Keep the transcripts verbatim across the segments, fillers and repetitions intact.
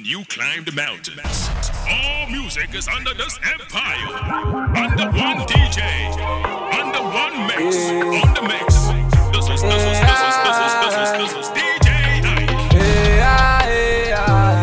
when you climb the mountains. All music is under this empire. Under one D J. Under one mix. On the mix. This is, this is, this is, this is, this is, this is D J Ike. Hey, hey,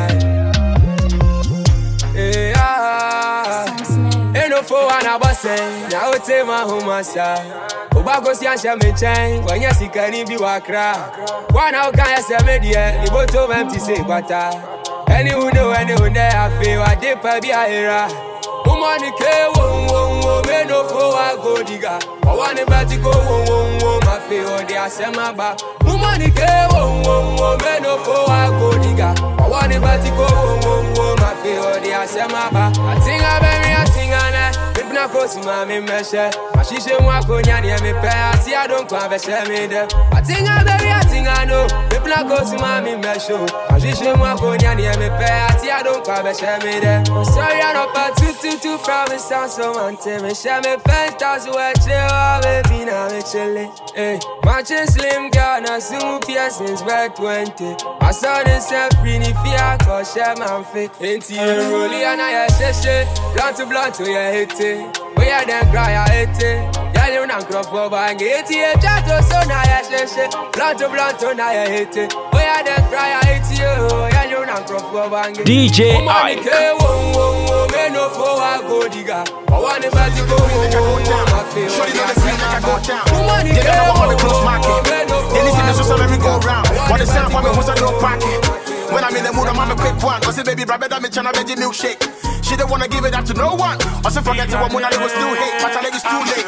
hey, hey, no for one of us, now it's a mahumasa. Obago si ansha me chain, when yes, he can be wakra. One out can I say media, you go to empty say quata. Any who know, any who there, I feel I dip a be a era. Woman, the K, woo, woo, woo, me no for a go digger. I want to bet go, woo, woo, woo, my feel, they are send my back. Woman, the K, woo, woo, woo, me no for a go digger. I want to bet go, woo, woo, woo, my feel, they are send my back. I think I bury a thing on it. If not, go to my measure. My shisha walk on ya, me pay. I see I don't come and share me there. I think I bury a thing I know. If not, go to my measure. My shisha walk on ya, me pay. I see I don't come and share me there. Sorry, I'm not part two, two, two from the sound, so man, tell me, share me pen, toss away, chill, baby, now me chillin'. Hey, matching slim girl, now soon piercings back twenty. I saw this self pretty fear, cause share my fit. Ain't you rolling, and I say shit. Blunt to blunt, to you hit it. We are then cry, I hit it. Yeah, you don't crop over and get it. Chat to so now, I say shit. Blunt to blunt, to now you hit it. We are then cry, I hit you. Yeah, you don't crop over and get it. D J Ike. No for a go digger. I want to bet you go home. Shorty know the scene like I go down. They don't want me close market. They listen to so let me go round. What the sound for me who's a no pocket. When I'm in the mood, I'm on a quick one. I say baby, brother, I'm in China veggie milkshake. She don't wanna give it up to no one. I say forget to what when I was still hate, but I think it's too late.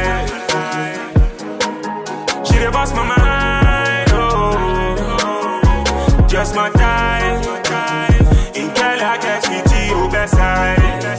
She the boss my mind, oh, just my time. In Cali, I catch me to you best side.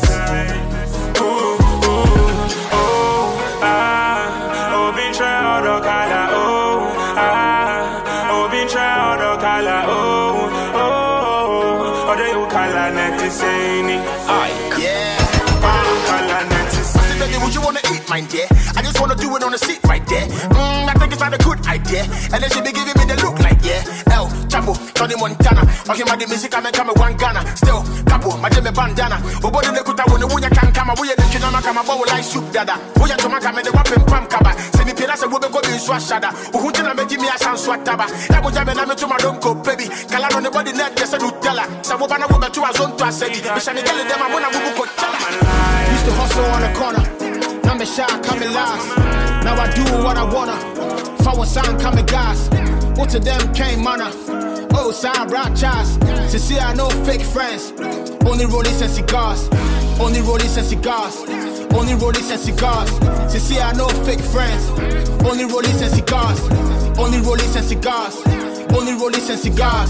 Yeah, I just wanna do it on the seat right there. Mm, I think it's not a good idea. And then she be giving me the look like, yeah. El Chapo, Tony Montana. Okay, my music, I'm coming one Ghana. Still, Capo, my Jimmy bandana. Obodo Lekuta, when the Wuya can come, we are the Chinama, come a bowl like soup dada. Wuya to my come, the weapon pump cover. Send me Pilas and Wubbe go in Swashada. Who did I make me a sound swataba? That was Jamen, I'm to my uncle, baby. Kalan on the body net, just a Nutella. Sabobana Wubba to our zone to a city. Mishani tell them I want to move to used to hustle on the corner. Now me shy, coming last. Now I do what I wanna. Forward sign, coming gas. What to them came mana. Oh, side rock chas. To see I know fake friends. Only rollies and cigars. Only rollies and cigars. Only rollies and cigars. To see I know fake friends. Only rollies and cigars. Only rollies and cigars. Only rollies and cigars.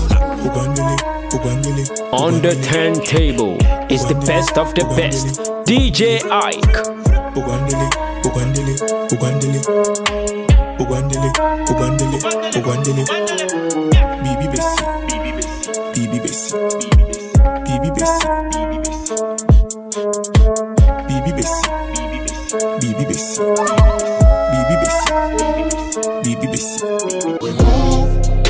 On the turntable is the best of the best. D J Ike. Ugandele, Ugandele, Ugandele, Ugandele, Ugandele, Ugandele, Bibi Bessi, Bibi Bessi, Bibi Bessi, Bibi Bessi, Bibi Bessi, Bibi Bessi, Bibi Bessi. We move,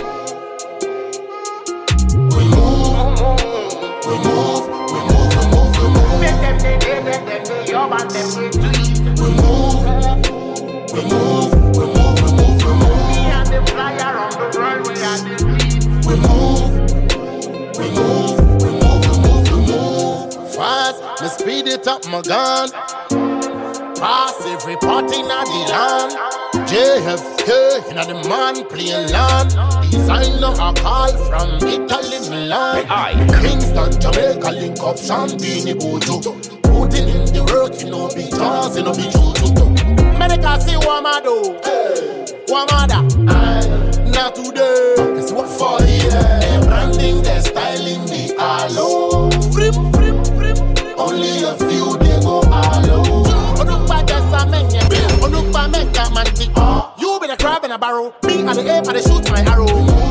we move, we move, we move, we move, we move. Make them say, make them say, your man them say. We move, we move, we move, we move, we move. Me and the flyer on the runway and the beat. We move, we move, we move, we move, we move. Fast, me speed it up, my gun. Pass every party in the land. J F K in the man playing land. Designer a call from Italy, Milan. Kingston, Jamaica, link up Champagne, Bojo. Putting in the work, you know, be jazz, you know, be juju. Medical see what I do, what I do. Not today, it's what for you. They're branding, they're styling the aloe. Frip, frip, frip. Only a few they go aloe. Onukpa just a menya, Onukpa meka manti. You be the crab in a barrel, me and the ape and the shoot my arrow.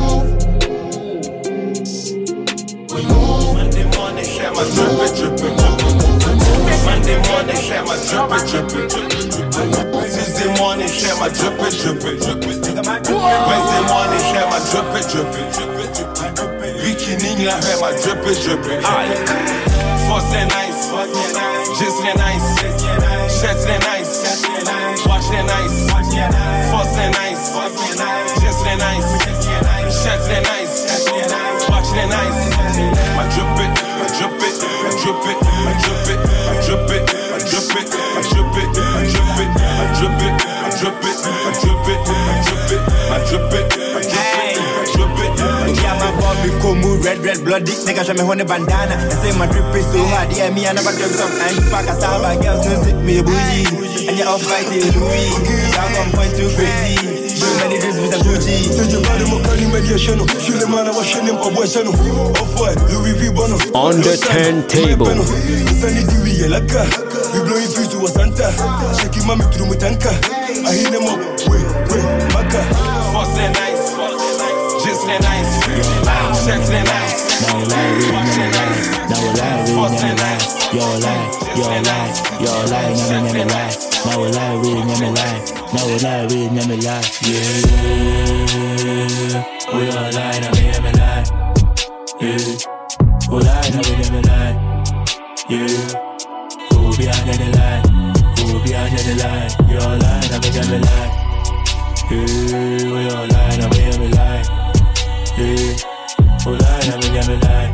We move. Monday morning, share my drippin', drippin', drippin'. Monday morning, share my drippin', drippin', drippin'. Tuesday morning, share my drippin', drippin', drippin'. Wednesday morning, share my drippin', drippin', drippin'. bikini, I heard my drippin', drippin'. Force that nice, just that nice, shots that nice, watch that nice, force that nice, just that nice, shots that nice, watch that nice. My drip it, my drip it, my drip it, my drip it, my drip it, my drip it, my drip it, my drip it, my drip it, my drip it, my drip it, my drip it, my drip it, my drip it, my drip it. Yeah, my Bobby Komu, red, red, bloody. Nigga, show me honey bandana. I say my drip is so hard. Yeah, me, I never dreamt some time. Fuck a saba, girls, no sit me a bougie. And you're off right here, Louis. I'm one point two crazy. So many dreams with a Gucci. So you got him, can you make your channel? Shoot the man, I was showing him a boy channel. Off white, Louis V. Bono. On the turntable. We blowing fuse to a Santa. Shaking mommy through my tanka. I hit them up. Wait, wait, Maka. Force that nice. Just that nice. Shots that nice. Now lie, watch that nice. Now lie, force that nice. Yo lie, yo lie, yo lie, never never lie. Now lie, we never lie. Now lie, we never lie. Yeah, we all lie, now we never lie. Yeah, we lie, now we never lie. Yeah, who behind the lie? Who behind the lie? You all lie, now we never lie. Yeah, we all lie, now we never lie. Yeah, who lie, now we never lie.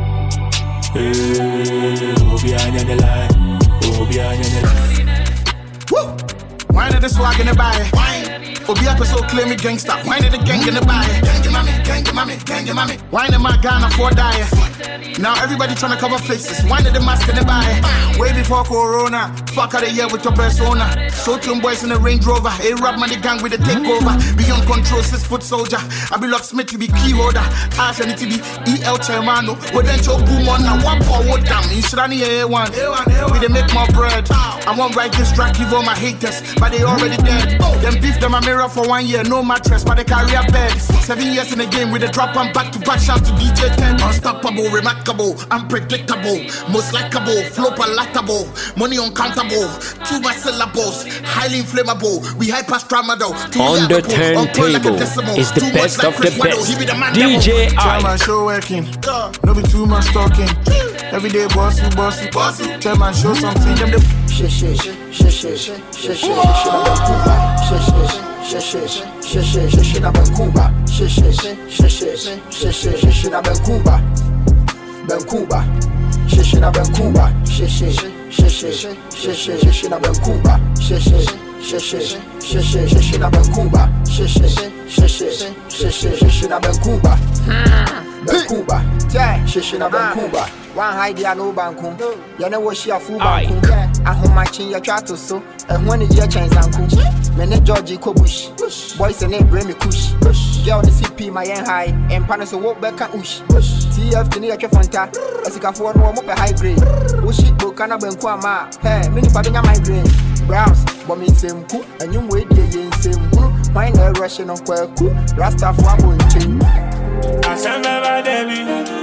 Yeah, who behind the lie? Who behind the lie? Woo! Wine at the swag in the body. Wine. Obiako so claim me gangsta. Wine at the gang in the body. Gang your mommy, gang your mommy, gang your mommy. Wine at my Ghana for die. Now everybody tryna cover faces. Wine at the mask in the body. Way before Corona. Fuck out of here with your persona. So two boys in the Range Rover. A rap money gang with the takeover. Beyond control, six foot soldier. I be locksmith, you be key holder. Ash and it be E L Chairmano. With then choke boom on now. One power wood down. You should only A one. We they make more bread. I won't write this track, give all my haters. But they already dead. Them beef them a mirror for one year, no mattress, but they carry a bed. Seven years in the game with a drop and back to back shout to D J ten. Unstoppable, remarkable, unpredictable, most likable, flow palatable, money uncountable, two by syllables, highly inflammable. We hyper tramadol. On the turntable is the best of the best. D J I. Show working, no be too much talking. Every day bossy, bossy, bossy. Tell my show something. Them the shit, shit, shit, shit, shit, shit, shit, shit, shit, shit, shit, shit, shit, shit, shit, Cuba. Shit, shit, shit, shit, shit, shit, shit, shit, Cuba. Ben Cuba. Shit, shit, ben Cuba. Shit, shit, shit, shit, shit, shit, shit, shit, ben Cuba. Shit, shit, shit, shit, shit, shit, shit, shit, ben Cuba. Shit, shit, shit, shit, shit, shit, shit, shit, ben Cuba. Ben Cuba. Yeah, shit, shit, ben Cuba. One high dia no banku. Ya na wo shia fu banku. Ahomachin ya twato so. Ehun ni je chen zanku. Me ne George Kobush. Boys and name Remy Kush. Girl the C P my en high. Empana so wo beka ush. T F ni ya twa fanta. Asika fo no mo pe high grade. Wo shit bo kana banku ama. Hey, me ni pa benya migraine. Browse, but me semku. Enyum we die yen semku. Mine na rush no kwaku. Rasta fo abonchen. Asamba Debbie.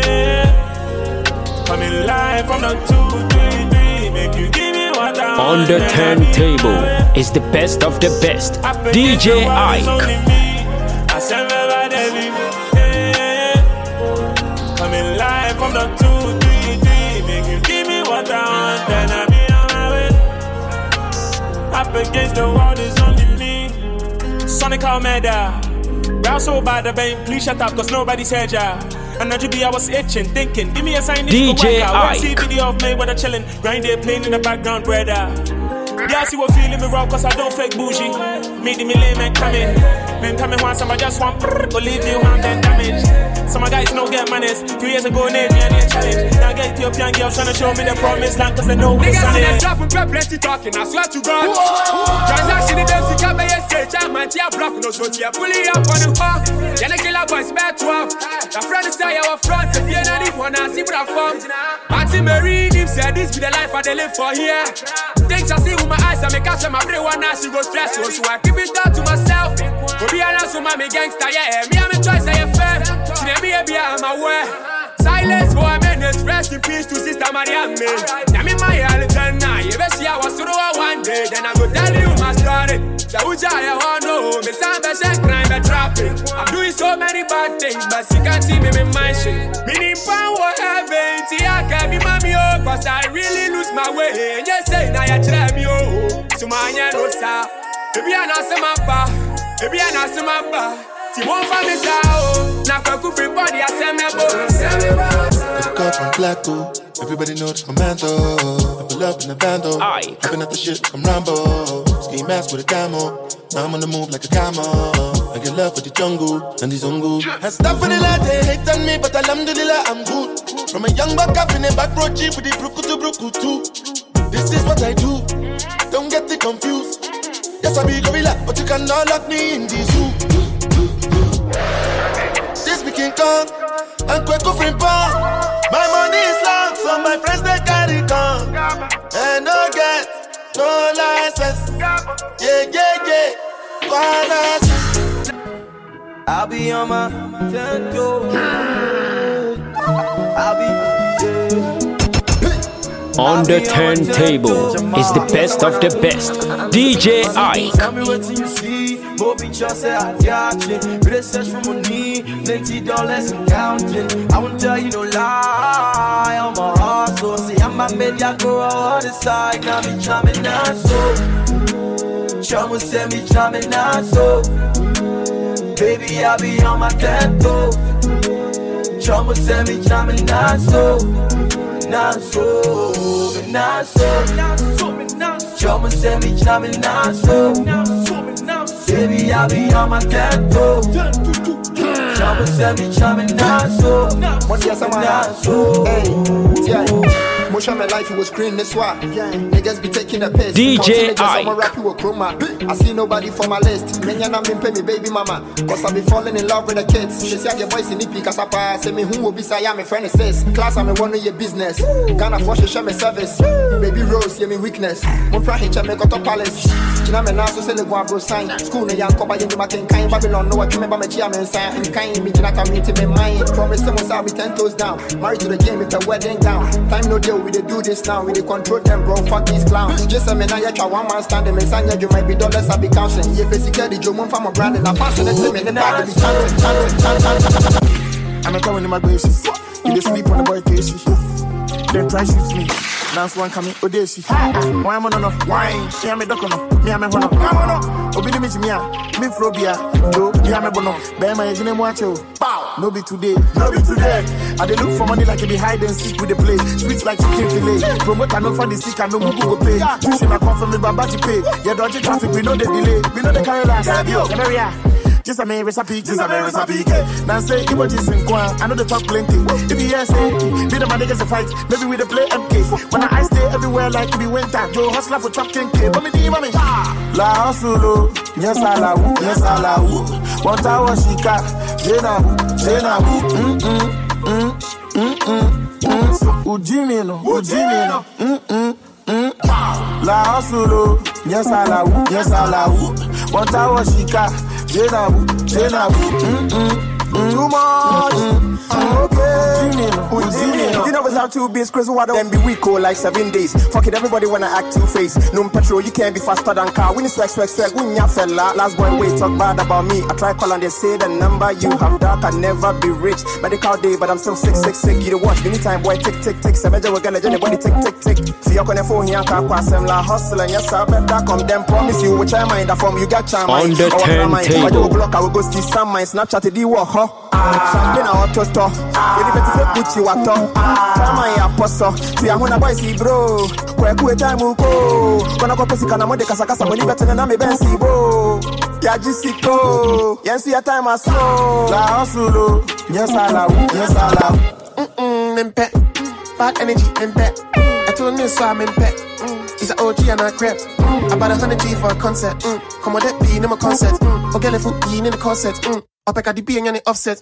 Coming live from the two, three, three. Make you give me what I want. On the turntable is the best of the best. D J Ike. Coming live from the two, three, three. Make you give me what I want, then I be on my way. Up against the wall, there's only me. Sonic Almeida. Round so bad, the bank, please shut up, cause nobody said ya. And now you be, I was itching, thinking, give me a sign, D J Ike. See video of me when I'm chilling, grind there, playing in the background, brother. Yeah, see what feeling me raw, cause I don't fake bougie. Made me lame and coming. Men coming once, I just want to leave you hand and damage. Some of guys no get manners. Two years ago, they me and they challenge. Now I get Ethiopian girls trying to show me the promise land, cause they know what's on it. Niggas in the trap and pray plenty talking, I swear to God. Transaction in them, see come by your stage, I'm anti-a block, no so tia, pull it up on the car. Then the killer boys, bad twelve. The friend is say our front, if you're not even wanna see what I found. Auntie Mary, him said this be the life I they live for here. Things I see with my eyes, I make catch my brain one night, she go stress, so I keep it down to myself. Go be honest with my gangster, yeah, me and my choice, I am fair. See them here, be I'm aware. Silence for a minute, rest in peace to Sister Mariam. Now me my Alexander, you bet see I was through one today, then I go tell you my story. The Uja I want know, me sound the shake crime be trapping. I'm doing so many bad things, but you can't see me in my shit. Meaning power heaven, see I can be mommy oh, cause I really lose my way. And you say now you try me oh, so my no sa. Baby I not see my ba, baby I not see my ba. See one for me sa oh, now cook free body I say me bo. I got from Blacko, everybody knows I'm Mando. I pull up in the Vando, I've been at the shit from Rambo. Ski mask with a camo, now I'm on the move like a camo. I get love for the jungle and the Zongo. And stuff for the lad, they hate on me, but alhamdulillah I'm good. From a young buck up in a back road jeep with the bruku to bruku too. This is what I do, don't get it confused. Yes, I be gorilla, but you cannot lock me in the zoo. This be King Kong, and Kweko Frimpong. My money is long, so my friends they carry gun. And no get, no license. Yeah, yeah, yeah. Finance. I'll be on my ten toes. I'll be yeah. On the turntable is the best of the best. D J Ike. Tell me what you see. Bobby just say I got you. Really search for money, plenty dollars and counting. I won't tell you no lie. I'm a hustle. See I'm a media go on the side. Now me jamming now so. Chamo say me jamming now so. Baby I be on my tempo. Chamo say me jamming now so. Now so, now so, Chama say me jamming now so. Baby I be on my tempo. Chama say me jamming now so. Now so. Hey, yeah. Most of my life it was green, this why niggas be taking a piss. D J Ike. I'm a rap with chroma. I see nobody for my list. Many of them pay me baby mama. Cause I be falling in love with the kids. She say I get boys in the peak as I pass. Say me who will be say I'm a friend says. Class I'm a one of your business. Can't afford to share my service. Baby Rose, yeah me weakness. Mon pra hitch me got to palace. China me now so say le go bro sign. School ne yanko ba you ma ken kind Babylon no I remember me chia me sign. Kind me jina community me mind. Promise them was be ten toes down. Married to the game with the wedding gown. Time no deal. We they do this now, we they control them, bro. Fuck these clowns. Just a minute, I try one man standing. Me sign you might be dollars, I be counting. Yeah, basically, you want from a brand and I pass on it. Me the bag, be chanting, chanting, chanting, chanting. I'm a coming in my bases. You they sleep on the boy case. Then try shoot me. Now one coming, Odeshi. Why am I not wine? Me am a docono. Me am a hono. Obidi me me me frobia. Do me am a bono. Bear my engine watcho. No be today, no be today. I dey look for money like it be hide and seek with the play. Sweet like chicken fillet. Promote I no for the sick, I no go go pay. Pushing my come from me, Babaji pay. Yeah, dodgy traffic, we know the delay. We know the carry last. Yeah, just a man recipe, just a man recipe. Now say it was just in Kwan. I know the talk plenty. If you hear say, be the man niggas a fight. Maybe we the play M K. When I stay everywhere like it be winter. Joe hustler for trap king K. But me di mami. La hustle, yes I la woo, yes I la woo. One tower she got, Jena woo, Jena woo. Mm mm mm mm mm. So Ujimi no, Ujimi no. Mm mm mm. La hustle, yes I la woo, yes I la woo. One tower she got. Jena woo, Jena woo, mm mm, too much, mm, mm, okay. You know it's how to be crazy water, then be weak or like seven days. Fuck it, everybody wanna act two face. No petrol, you can't be faster than car. When it's swag, swag, swag, when ya fella. Last boy, wait, talk bad about me. I try call and they say the number you have dark, I never be rich. Medical day, but I'm still sick, sick, sick. You don't watch anytime, boy, tick, tick, tick. Seven we're gonna anybody tick, tick, tick. See your phone here, can't pass them la hustle and yes, I better come. Then promise you, which I mind that from you got charm. On the turntable. I go block, I will go see some mind. Snapchat the walk, huh? Champagne out to store. You better say Gucci water. Chama ya poso. See I wanna boy see bro. Kwe kwe time uko. Kona kwa pesi kana mode kasa kasa. Boni better na me bensi bro. Ya jisiko. Yensi ya time a slow. La hustle. Yes I la woo. Yes I la woo. Mm mm mpe. Bad energy mpe. I told me so I'm mpe. He's an O G and a crep. Mm. About a hundred G for a concert. Mm. Come on, that be in my concert. Mm. Okay, if you in the concert. Mm. Up at the B and the offset.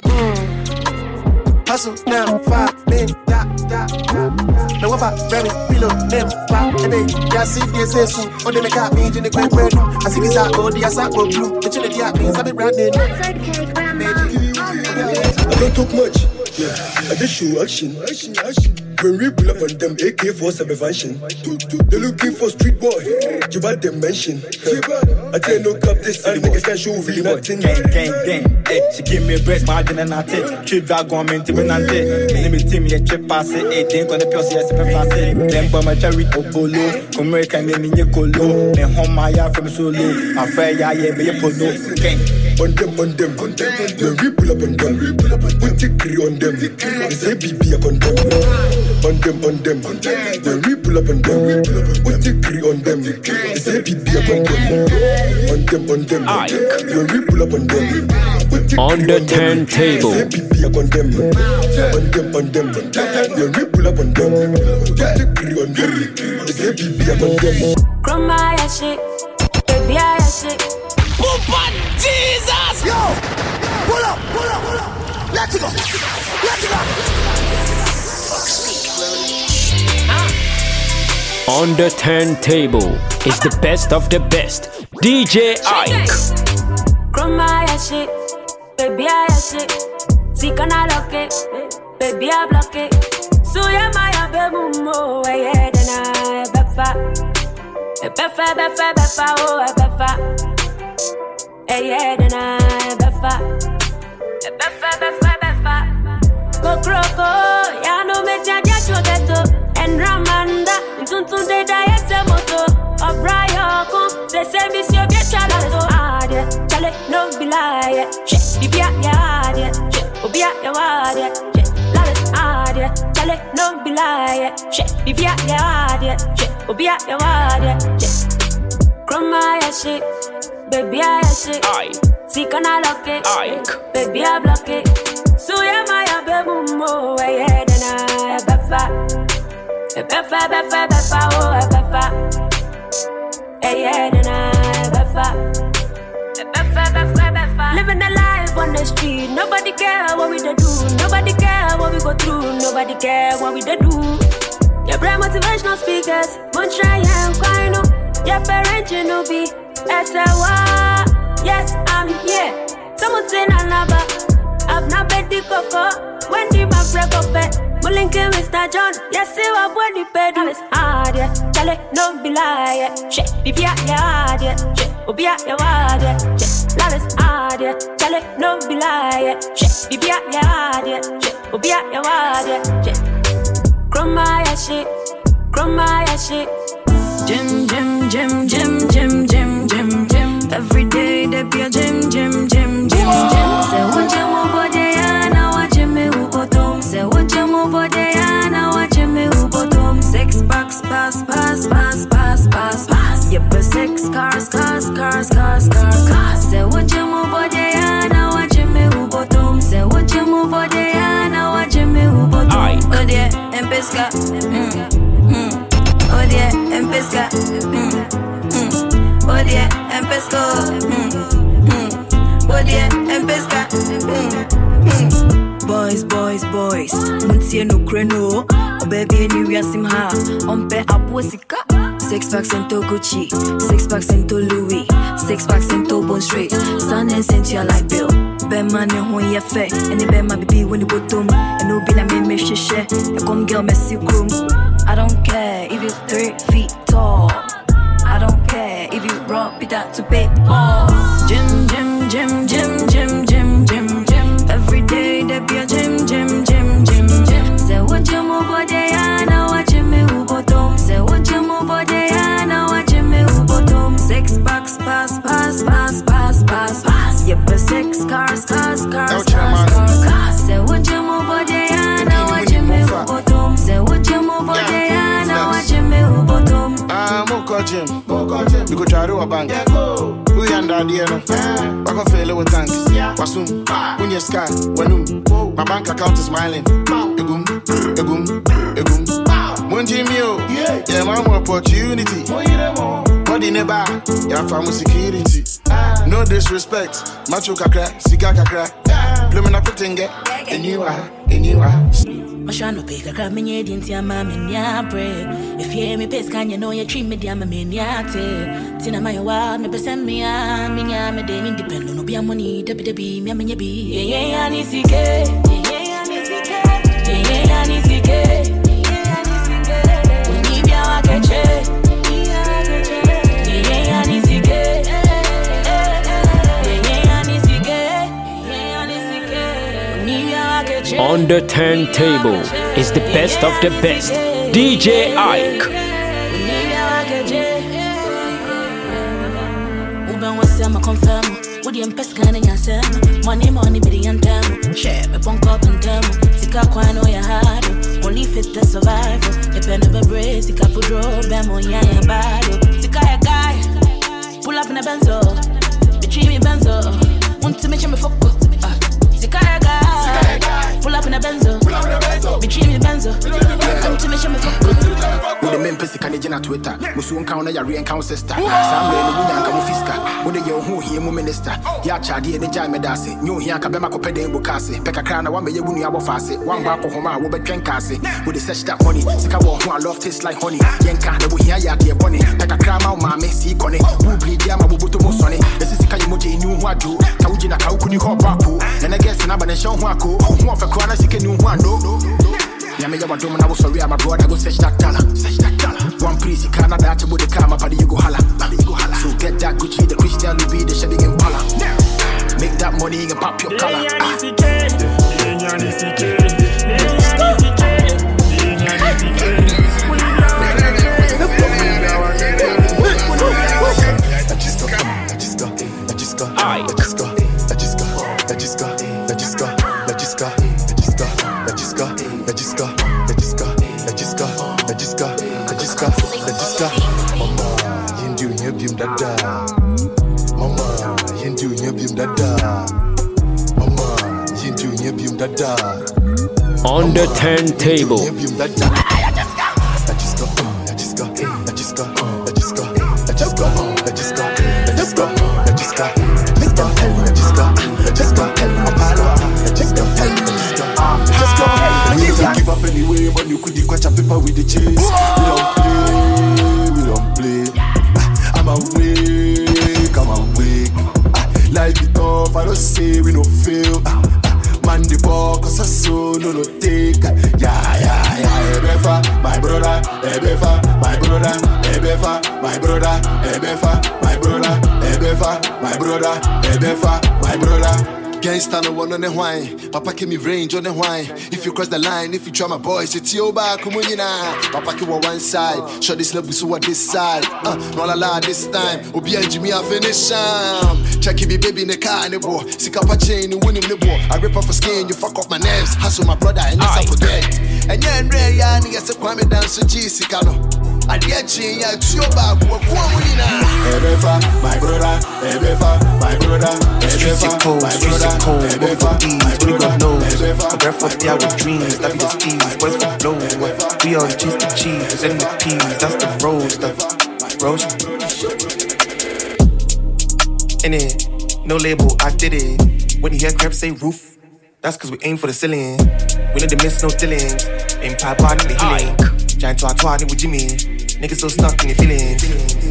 Mm. Hustle now, five men, da da da. No one five, very below them. Five, and they, yeah, see this is soon. Oh, they make up me in the great bread. I see this out, oh, the ass out, oh, blue. The chili, the beans, I've been branded. I don't talk much. Yeah, I just show action, action, action. When we pull up on them, A K forty-seven function. They looking for street boy. You bad them mention. I tell no cap this and niggas can show really nothing. Gang, gang, gang. Hey, she give me a breast margin and I take. Trip back on me, Tim and Nante. Name it Tim, yeah, trip pass it. Hey, think on the P C S, pass it. Then by my cherry, Obolo. American, me, me, Colo. Then home my yard from solo. I'm fair, yeah, yeah, be a polo. Gang. On them, on them, on them. When we pull up on them, we pull up on them. Put on them. They say B B up on them. On them, on them, on them. When we pull up on them, we pull up on them. Put on them. They say B B up on them. On them, on them, on them. When we pull up on them, on the turntable. Say B B up on them. On them, on them, on them. When we pull up on them, put on them. They say B B up on them. Grandma, ya shit. Baby, ya shit. Pumpa Jesus! Yo! Pull up, pull up, pull up! Let's go! Let's go! On the turntable is the best of the best. D J Ike. Grandma, ya shit. Baby, ya shit. See, can I lock it? Baby, I block it. So, ya, my, baby, mo, yeah, then I, befa. Befa, befa, befa, oh, befa. Hey, yeah, then I befa, befa, befa, befa. Go croco, ya no me tia dia chodeto. En Ramanda, tuntum de da yese moto. Obrayo kun, se se misio bia chalato. Adie, chale no bilaye. She, bibia ya adie. She, obia ya wadie. She, lales adie. Chale no bilaye. She, bibia ya adie. She, obia ya wadie. She, grandma ya shit. Baby, I shit. See, can I lock it? Ike. Baby, I block it. So, yeah, my baby, mo, yeah, then I befa. Befa, befa, befa, oh, befa. Yeah, then I befa. Befa, befa, befa. Living a life on the street. Nobody care what we do. Nobody care what we go through. Nobody care what we do. Your brain motivational speakers. Montreal and Quino. Your parents, you know, be. S A W yes, I'm here. Someone say Nanaba. I've not bet the coco. When the man break up it. Mulinke Mister John. Yes, see what when the bed is hard, yeah. Chale, no be lie, she, bibia, ya, yeah. She, obia, ya, yeah. She, lales, hard, yeah. Chale, no be lie, she, bibia, ya, yeah. She, obia, ya, yeah. She, grandma, ya, she, grandma, ya, she. Jim, Jim, Jim, Jim, Jim, Jim, Jim, Jim. Every day there be a Jim, Jim, Jim, Jim, Jim. Say what you move body and I watch me who bottom. Say what you move body and I watch me who bottom. Six packs, pass, pass, pass, pass, pass, pass. Yep, six cars, cars, cars, cars, cars, cars. Say what you move body and I watch me who bottom. Say what you move body and I watch me who bottom. Oh dear, and pesca. Oh yeah, en pesca, mm, mm. Oh yeah, en pesco, mm, mm. Oh yeah, en pesca, mm, mm. Boys, boys, boys, muntie no kreno. Oh baby, any we asim ha. Ompe aposika. Six packs into Gucci, six packs into Louis, six packs into Bond Street. Sun and Cynthia like Bill. Ben man who ye fe, and the ben my baby when you bottom, and no be la me me share. You come girl messy groom. I don't care if you're three feet tall. I don't care if you rock it out to pay all. Gym, gym, gym, gym, gym, gym, gym, gym. Every day there be a gym, gym, gym, gym, gym. Say what you move body and I watch me who bottom. Say what you move body and I watch me who bottom. Six packs, pass, pass, pass, pass, pass, pass. Yep, six cars, cars, cars, cars, cars, cars. Say what you move body and I watch me who bottom. Say what you move body and I watch me who bottom. Ah, Moko Jim, we go try to a bank. We under the end. I can fail with thanks. Wasum, when you sky, when my bank account is smiling. Egum, egum, egum. Munji Mio, yeah, man, opportunity. Body never, yeah, family security. No disrespect, macho kakra, sika kakra. Blooming up a tinga, and you are, and you are. Mashano pick a crab, me didn't see a mammy, ya bread. If you hear me piss, can you know you treat me, dear, me, ya te. Tina, my wild, me present me, ah, me, ya, me, they independent, no be a money, debbie, debbie, me, me, be. Yeah, yeah, I need to get, yeah, yeah, I need to get, yeah, yeah, I need to get. On the turntable is the best of the best. D J Ike. Would you pescan in your sem? Money, money, be and them. Share me punk up and them. Sika quine or your hard. Only fit the survival. Depend of a brace, Sika put draw, Bamo, Yan, Bado. Sika a guy. Pull up in a benzo. Between me benzo. Want to make me fuck up. Sika a guy. Pull up in a benzo. Between me benzo. Want to make me fuck up. With the men pissy can you Twitter? Musun counter your re encounter sister. Some men who yank a fiska. With the young who hear minister. Ya chadi and the jam medasi. New here Kabema Copede and Bukasi. Pekka crown one may you win your fast. One back of Homa will be Trencasi. With the search that money. Sika who I love tastes like honey. Yanka the way ya dear bonnie. Pekka crown out mammy, see conny. Who bleed Yama Bubuto Musoni. This is Sika Muji knew what do. Taujina Kaukuni Hopaku. And I guess another nation Wako. Who of a corner Sika knew one no. Yami Yama Drum and I was sorry, my brother go search that dollar. Search that dollar. One piece, you can't have to the car, my body you go holla. So get that Gucci, the Christian Louis, the shedding and Pala. Make that money and pop your collar. Mama, you do him dada. Mama, you do him dada. Mama, you do him dada. On the turntable. Give up anyway, but you could catch a paper with the chase. We don't play, we don't play. I'm awake, I'm awake. Life is tough, I don't say we no fail. Man the ball, cause I so no no take. Yeah, yeah, yeah, Ebefa, my brother, Ebefa, my brother, Ebefa, my brother, Ebefa, my brother, Ebefa, my brother, Ebefa, my brother. Gangsta no one on the wine. Papa give me range on the wine. If you cross the line, if you try my boys, it's your back, come on, you know. Papa give one side. Show this level so this side. Uh, no la la this time. Obi and Jimmy, I finish um. Check me baby in the car and the boy. Sick up a chain, you win him the boy. I rip off a skin, you fuck off my names. Hustle my brother, and let's forget. And yeah, and Ray, yeah, niggas a kwame dance so G, Sikano. I dare change, yeah, it's your back, what woman in a Ebefa, my brother, Ebefa, my brother, Ebefa, my brother, Ebefa, my brother, knows. A breath of the hour dreams, that be the steez, boys for blow. We all cheese the cheese, and the peas, that's the roast stuff. Roast. In it, no label, I did it. When you hear crap say roof, that's cause we aim for the ceiling. We need to miss no dealings. Aim pie bar, need the healing. Giant to our twat, with Jimmy. Niggas so stuck in the feelings.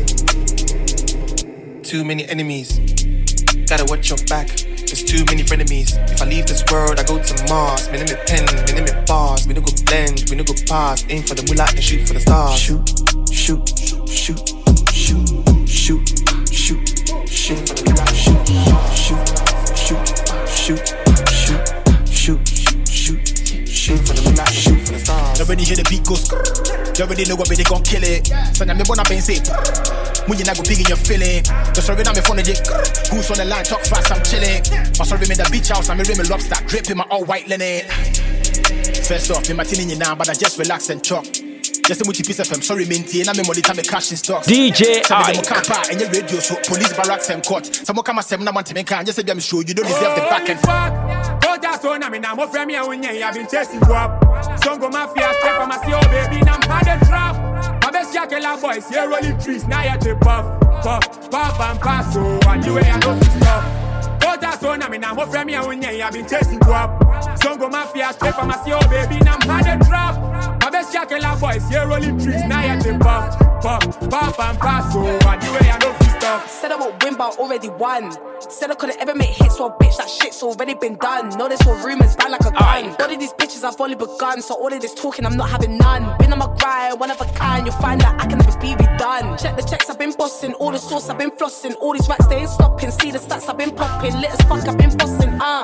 Too many enemies. Gotta watch your back. There's too many frenemies. If I leave this world, I go to Mars. Me name it pen, me name it bars. We no go blend, we no go pass. Aim for the moolah and shoot for the stars. Shoot, shoot, shoot, shoot, shoot, shoot, shoot for the moolah. Shoot, shoot, shoot, shoot, shoot, shoot, shoot, shoot for the moolah. Shoot for the stars. Already hear the beat go skrrr. You already know what way they gon' kill it. So now me wanna be say when you not go big in your feeling. Just sorry now me phone J. Who's on the line talk fast I'm chilling. My sorry me the beach house I'm a rim lobster dripping my all white linen. First off me my tin in you now but I just relax and talk. Just a multi piece of them sorry maintain I'm a money time me cash in stock. D J Ike. And your radio so police barracks and court. Some come and say I want to make can just say I'm sure you don't deserve the back and forth. Don't just on me now, my friend me when you have been chasing drop. Songo mafia straight from my C O baby, now I'm hard and drop. My best jackal boys, here rolling trees, now you're the puff, puff, puff and pass, so and you ain't no stop. Don't just on me now, my friend me when you have been chasing drop. Songo mafia straight from my C O baby, now I'm hard and drop. My best jackal boys, here rolling trees, now you're the puff, puff, puff and pass, so and you ain't no stop. Said I won't win, but already won. Said I couldn't ever make hits, so bitch, that shit's already been done. Know this for rumors, bad like a gun. All of these bitches I've only begun, so all of this talking I'm not having none. Been on my grind, one of a kind, you'll find that I can never be redone. Check the checks I've been bossing, all the sauce I've been flossing, all these racks they ain't stopping. See the stats I've been popping, lit as fuck I've been bossing. Uh, all your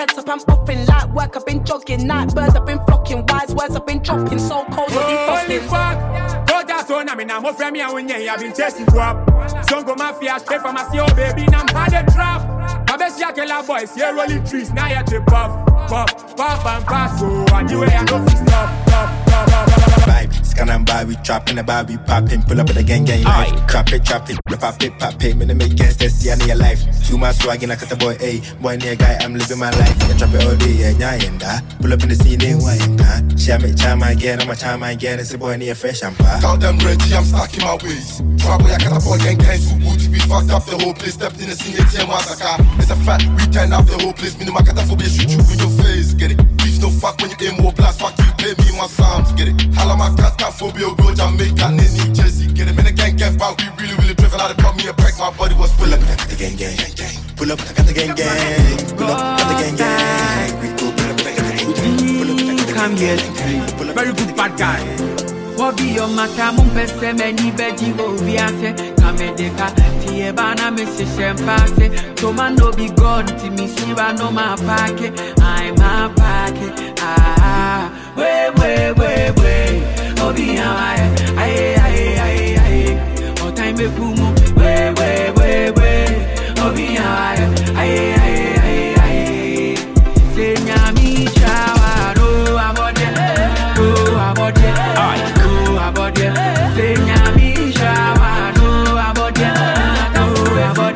heads up, I'm off in light work. I've been jogging, night birds, I've been flocking, wise words, I've been dropping, so cold, holy fuck, go down so now me now more from me and when you have been chasing you up. Songo mafia straight from my C O baby, now I'm had a trap. My best yakela boys, here rolling trees, now you trip puff, puff, puff and pass, so and you ain't no fix stop, stop, stop, stop. Vibe, scan and buy, we trapping the bar, we popping, pull up with the gang gang life. Trap it, trap it, pop it, pop it, me to make gangsters see in your life. Too much swag and I cut the boy, ayy, boy near guy, I'm living my life. I trap it all day, yeah, yeah, and that. Pull up in the scene, ain't wine, huh? Share me, time again, I'm a time again, it's a boy near fresh and pa. Count them Reggie, I'm stuck in my ways. Trouble, I cut the boy gang gang, so good, we fucked up the whole place, stepped in the scene, it's a massacre. It's a fact, we turn up the whole place, minimum cataphobia, shoot you in your face, get it? Beef no fuck when you aim more blast, fuck you, pay me my sounds, get it? Halama cataphobia, go Jamaica, Nini, Jersey, get it? Man, the gang gang back, we really, really driven out, they brought me a break, my body was full up, the gang gang, gang gang. Pull up, I got the gang gang. Pull up, got the gang gang. We go, pull up, I got the gang gang. Pull up, I got the gang gang. Come here, very good bad guy. What be your matter, mon pese many veggie go be ase. Come deka, tie bana me se shempase. Toma no be gone, ti mi shiva no ma pake. I'm a pake. Ah, way, way, way, way. Obi aye, aye, aye, aye, aye. O time be kumu, way, way, way, way. Obi aye, aye, aye, aye, aye. Say nyami shawa, do abode, do abode, do abode. Say nyami shawa, do abode, do abode,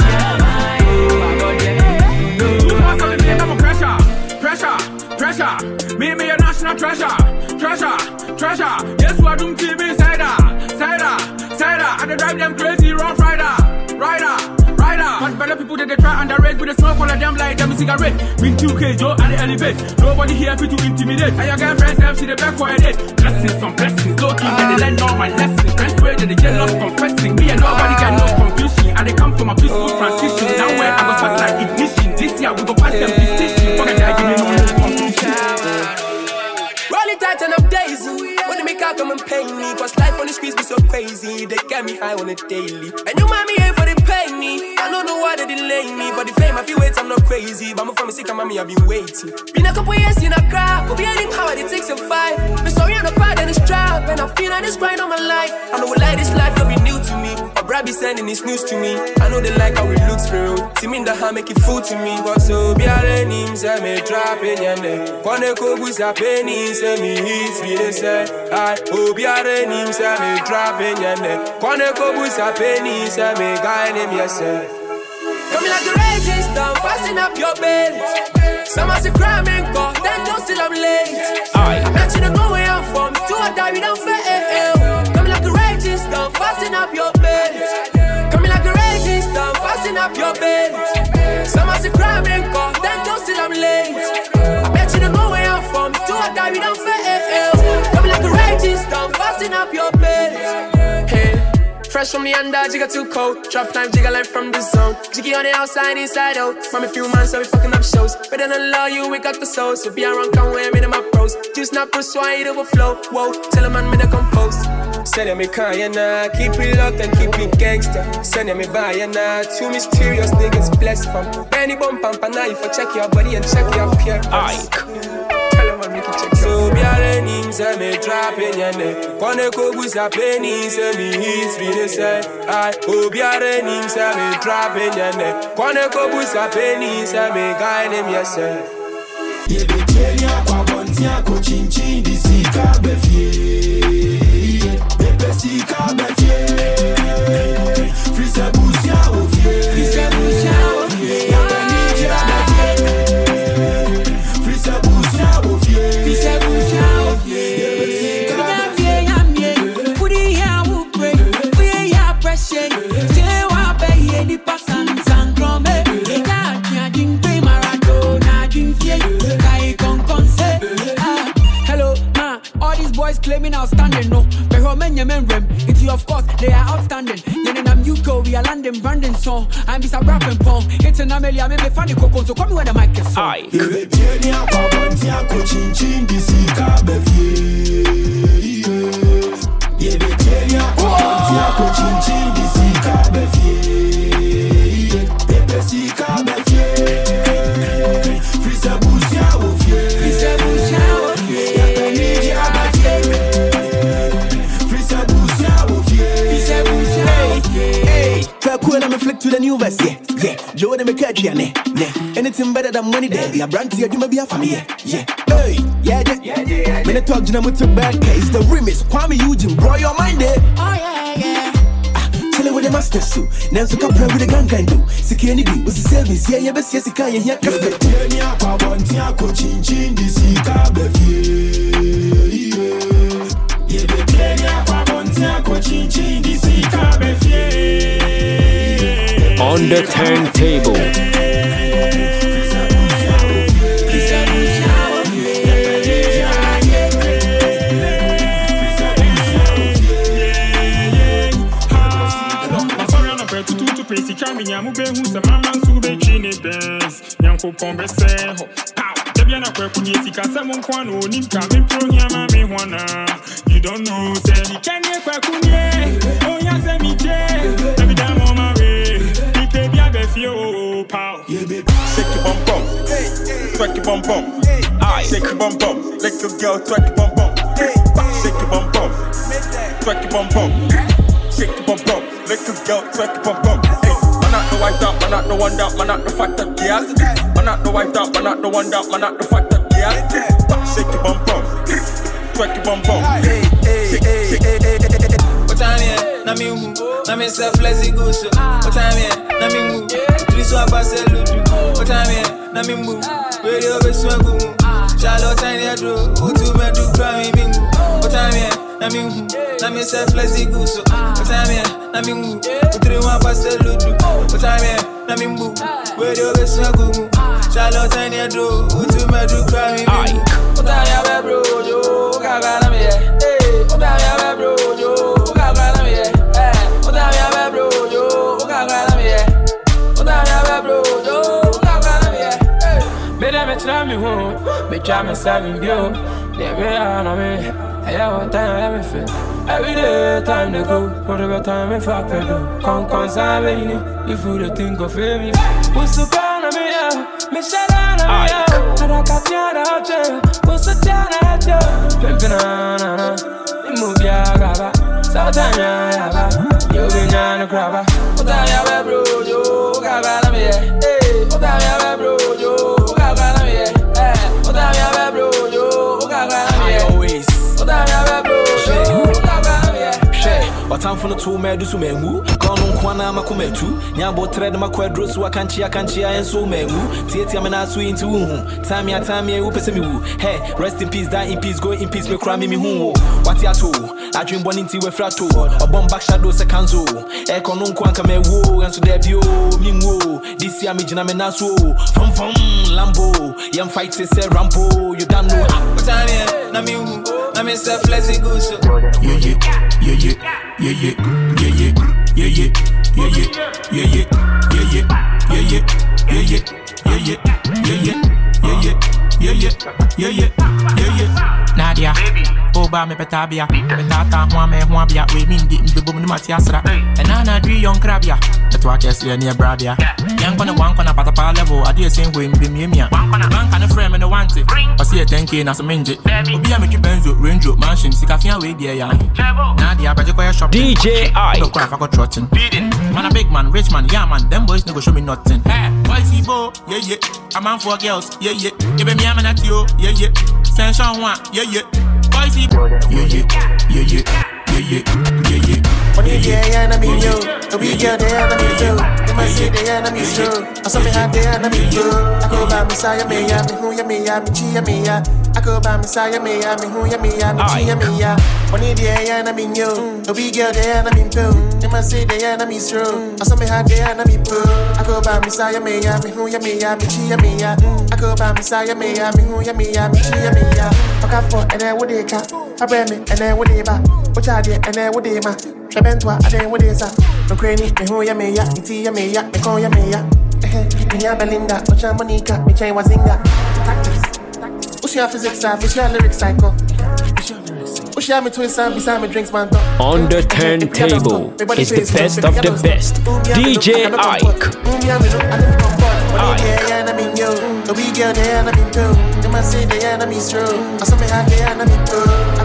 do abode, do abode. Pressure, pressure, pressure. Me, me a national treasure, treasure, treasure. Yes, we are doing T V cider, cider, cider. I dey drive them crazy, rough rider, rider. But better people that they try underrate with the smoke all of them like them cigarette. Bring two K Joe and the elevate. Nobody here fit to intimidate. And your girlfriends have see the back for a date. Blessings on blessings, low key, and they learn all my lessons. Friends way that they get lost confessing. Me and nobody can know confusion. And they come from a peaceful transition. Now where I go start like ignition. This year we go pass them distinction. Forget that, give me no confusion. Roll it tight and I'm daisy. When they make out come and pay me. Cause life on the streets be so crazy. They get me high on a daily. And you mind me here for the pay me. I don't know why they delay me. For the fame I feel wait, I'm not crazy. But I'm from a sick and mommy, I've been waiting. Been a couple years in a crowd. But behind him how it takes a five. Been sorry on the pride and it's trap. And I feel like this grind on my life. I know like this life will be new to me. Or Brad be sending this news to me. I know they like how it looks for real. See me in the hand make it food to me. But so be a name, say me drop in your neck. Kone kogus a penny, say me hits me they say. I hope you are name, say me drop in your neck. Kone kogus a penny, say me guy name yourself. Coming like the raging storm, fasten up your belt. Someone say crime ain't caught, then don't still I'm late. I bet you don't know where I'm from, do or die, we don't fail. Coming like the raging storm, fasten up your belt. Coming like the raging storm, fasten up your belt. Someone say crime ain't caught, then don't still I'm late. I bet you don't know where I'm from, do or die, we don't fail. Coming like the raging storm, fasten up your belt. Fresh from the under, jigger too cold. Drop time, jigger line from the zone. Jiggy on the outside, inside out. From a few months, so we fucking up shows. Better than love you, we got the soul. So be around, come where I'm in my pros. Juice not persuade, overflow. Whoa, tell a man me to compose. Send me kayana, keep it locked and keep it gangster. Send me bayana, two mysterious niggas blessed from. Benny bump and knife for check your body and check your peer. So be a name, say me drop in your neck. Kone kogus a penny, say me hits me they say. I oh be a name, say me drop in your neck. Kone kogus a penny, say me guy name yourself. Ye be Kenya kwa bontia ko chinchin di sika befie. Pepe sika befie. Frise busia ofie. Frise busia ofie. Yaka ninja befie. Frise busia ofie. Frise busia ofie. Kanya vie yamye. Pudi ya upre. Vie ya pressure. Te wa be ye di pasan sangrome. Ya kia ding pe maradona ding vie. All these boys claiming outstanding, no. But how many men rem? It's you, of course, they are outstanding. Then I'm U K, we are landing Brandon song. I'm this a rapping pong. It's an Amelia, maybe funny coco, so come where the mic is. Aye. Free new verse, yeah, yeah. Joe, they make a yeah, yeah. Anything better than money, there. Yeah, brand to you, you may be a family, yeah, yeah. Hey, yeah, yeah, yeah, yeah. When I talk to them, it's a bad case. The remix, Kwame Eugene, bro, your mind, there. Oh, yeah, yeah. With the master suit, now so compare with the gang can do. Security was the service, yeah, yeah, but yes, it can, yeah, yeah. Tell me about one thing, I could change in this car, yeah, the tell me about one thing, I could change in this car, on the turntable. Nyamu be hu se mama nsu be twi ne dance nyanko pon be se ho pow debia na kwa kuni sika se mon kwa no ni ka me pro hia ma me hwana you don't know say ni kanye kwa kuni oh ya se mi je every time on my way ni pe bia be fie oh pow shake your bum bum twerk your bum bum shake your bum bum let your girl twerk your bum bum shake your bum bum twerk your bum bum shake your bum bum let your girl twerk your bum bum. Man not the wife that, man not the one that, man not the fact that, yeah. Man not the wife that, man not the one that, man not the fact that, yeah. Shake your bum bum, twerk your bum bum. Hey, hey, hey, hey, hey, hey. What time here? Na me who? Na me self lazy goose. What time here? Na me who? Three so I pass a ludu. What time here? Na me who? Radio be swagoo. Charlotte tiny a do. Who to me do cry me bingo. What time here? Na me who? Na me self lazy goose. What time here? Na me who? Three one pass a ludu. What time here? Na me who? Radio be swagoo. Charlotte tiny a do. Who to me do cry me bingo. What time here, bro? Yo, gaga na me yeah. Hey, what time here, bro? Yo, gaga na me yeah. Hey, what time here, bro? Yo, gaga na me yeah. What time here, bro? Yo, gaga na me yeah. Hey, me dem me try me home, me try me seven bio. They be on me. Hey, what time let me feel? Every day time to go, whatever time if I pay do. Come conserve me, if you the think of me. What's the kind of me yeah? Me shut down on me yeah. I don't got you out there. What's the time at you? Pimpin' na na na, you move ya gaba. Sometimes ya gaba, you be na na grabba. What time ya bro? Yo gaba na me yeah. Hey, what time ya bro? Yo gaba na me yeah. Hey, what time ya bro? Yo gaba na me yeah. Always. What time ya bro? Yo gaba na me yeah. What time for the two men do so menu? Gone on Kwana Makumetu, Yambo thread Maquadro, so I can't cheer, can't cheer, and so menu. Tietia Mana swing to whom? Time ya time ya upesemu. Hey, rest in peace, die in peace, go in peace, me cry me who. What ya to? I dream one into a frato, a bomb back shadow secanzo. Econon Quanka me woo, and so there be oh, Mingo. This year me Jinamenaso, from from Lambo, young fight say Rambo, you don't know. What time ya? Na me who? Na me self lazy goose. Yeah, yeah, yeah, yeah. Yeah yeah, yeah yeah, yeah yeah, yeah yeah, yeah yeah, yeah yeah, yeah yeah, yeah yeah, yeah yeah, yeah yeah, yeah yeah, yeah yeah, yeah yeah. Nadia, Oba me petabia, petata hwa me hwa bia, we min di mbe bom ni matiasra. Enana dri young crabia, eto akese near bradia. Young kona wan kona patapa level, adi same way mbe miemia. Bank and frame me no want it. I see a ten K na so menje. Obi a me twi benzo, range mansion, sikafia we dia ya. Nadia baje ko shop. D J I go cry for go trotting. Man a big man, rich man, yeah man, them boys no go show me nothing. Hey, boys see bo, yeah yeah. A man for girls, yeah yeah. You be me am at you, yeah yeah. Sensation one, yeah yeah. Boys see bo, yeah yeah, yeah yeah, yeah yeah, yeah yeah. When you get enemy you, the we get the enemy you. They might say the enemy's true. I saw me had the enemy you. I go by Messiah me, ya me who ya me, ya me chi ya me ya. I go by Messiah me, ya me who ya me, ya me chi ya me ya. When you get enemy you, the we get the enemy too. They might say the enemy's true. I saw me had the enemy too. I go by Messiah me, ya me who ya me, ya me chi ya me ya. I go by Messiah me, ya me who ya me, ya me chi ya me ya. I got for and then what they got. I bring me and then what they back. What I did and then what they ma. Bentwa ade wo desa no cranny me ho ya me ya iti ya me ya me kon ya me ya eh me ya Belinda ocha Monica me chain wazinga tactics Ushia physics I Ushia lyrics cycle Ushia me twins and beside me drinks man on the turntable is the best of the best D J Ike the enemy you, the we get the enemy too. They must say the enemy's true. I saw me had the enemy too. I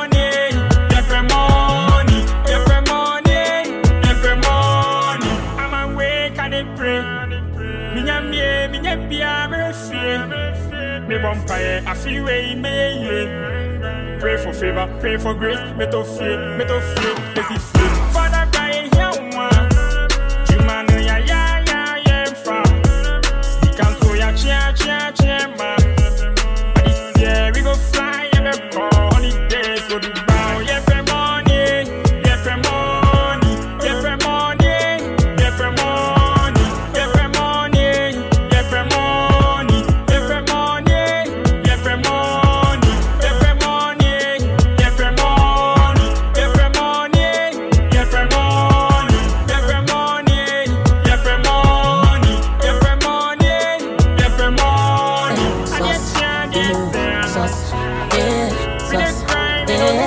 money, every money, every money, every money. I'm awake and I pray. Me nyam me, me nyam bia me fear. Me vampire, I feel way me. Pray for favor, pray for grace. Me to fear, me to fear, me to fear. Father, die here one. You man, ya ya ya ya fa. Stick and so ya chia chia chia ma. But this year we go fly and we go holidays. So the bow, yeah, for money, yeah, for money, yeah, for money, yeah, for money, yeah, for money, yeah, for money, yeah, for money, yeah, for money, yeah, for money, yeah, for money, yeah, for money, yeah, for money, yeah, for money, yeah, for money, yeah, for money, yeah, for money. And yes, yeah, yes, yeah. Sus, yeah, sus, yeah,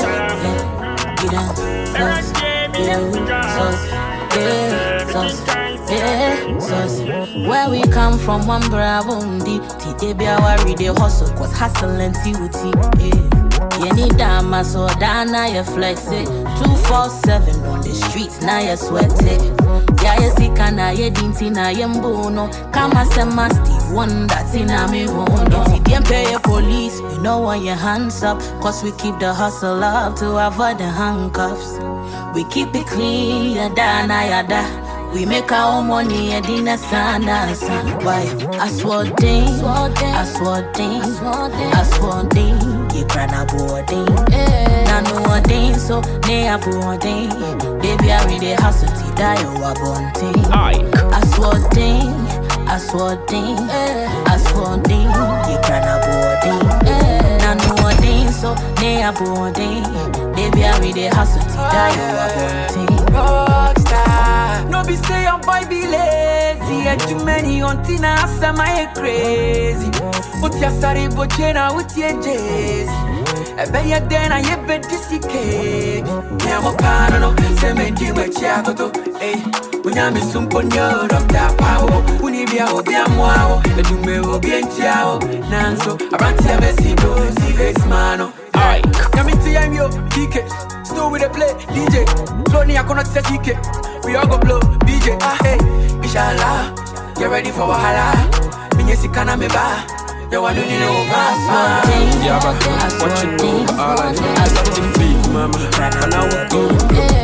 yeah. Get down, sus, yeah, sus, yeah, sus, yeah, sus. Where we come from, one bravundi. Tite be our everyday hustle, cause hustle and T U T. Yeah, you need dama, so dana, you flex it. two four seven on the streets, now you sweat it. Yeah, you see, kana, you dinty, na yembono. Kama sema Steve Wonder, tina me wono. If you pay your police, we know want your hands up. Cause we keep the hustle up to avoid the handcuffs. We keep it clean, yada, na yada. We make our own money and dinner sana sana. Why? I swore ding, I swore ding, I swore ding. You cry na boarding. Na no ding, so ne a boarding. Baby, I read the hustle to die or a bunting. I swore ding, I swore ding, I swore ding. You cry na boarding. Na no ding, so ne a boarding. Baby, I read the hustle to die or a bunting. Rockstar, no be say your boy be lazy. And too many on Tina, some I crazy. Put your sorry bochena with your jazz. I bet you then I have bet this cake. I'm a parano, send me to my chiago. Hey, when I'm in some ponyo, doctor power. When you be out there, wow, and you may be in Chiao. Nanso, I ran to have a single, see this man. Alright, come into your D K. Still with the play, D J. Slowly, I cannot say C K. We all go blow, B J. Ah, hey, inshallah. Get ready for Wahala. Minyesi kana me ba. You want to know pass. Yeah, but what you know, all I know is that you fake, mama. And I will go.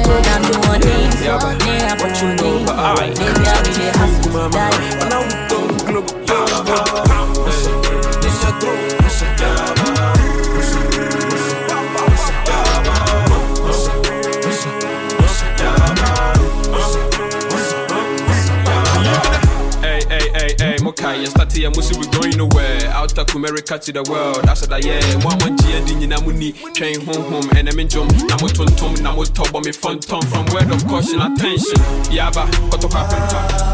Yeah, but what you know, all I know is that you fake, mama. And I will go. It's a go, it's a go. Hey, hey, hey, T and Musi, we're going nowhere. Out of America to the world. That's what I am. One one G and Dini Namuni. Train home home. And I'm in Jom. Namo Tom Tom. Namo Top on me fun tom. From word of caution, attention. Yaba. Got to happen.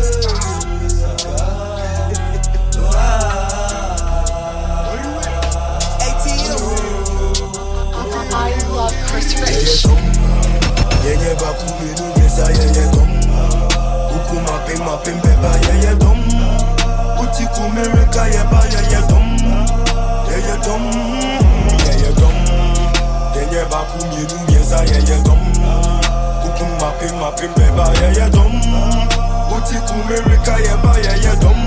I love Chris Rich. Yenye baku minu mesa yenye tom. Uku mapim mapim beba yenye tom. Uti kumereka yeba yenye tom. Yenye tom, yenye tom. Yenye baku minu mesa yenye tom. Uku mapim mapim beba yenye tom. Uti kumereka yeba yenye tom.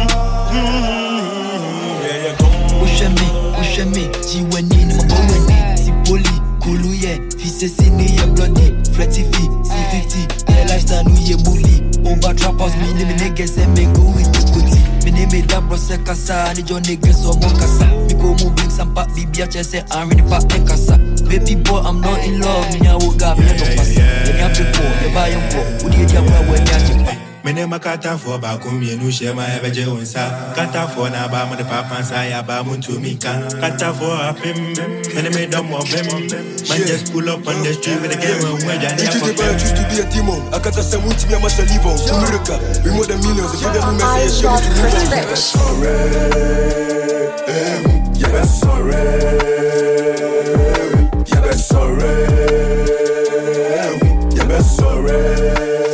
Yenye tom. Ushemi, ushemi, jiweni ni maboweni. Sipoli, kuluye, fise sini ye bloody. Fretty fee, C fifty, yeah lifestyle nu ye bully. Over trap house, me name niggas and me go with the goodie. Me name it that bro se kasa, ni jo niggas or mo kasa. Me go mo bring some pack, bibi a chese, I'm ready pack and kasa. Baby boy, I'm not in love, me nya woga, me no pasa. Me nya people, me buy your boy, udi dia mwa we nya jipa. Mene makata for ba kumye nu shema ebeje unsa kata for na ba mo de papa sa ya ba muntu mika kata for apim mene me dom of him man just pull up on the street with the game and we ja ya for I used to be a demon akata se muntu mi ama saliva America we more than millions if you don't know me say you be sorry you be sorry you be sorry.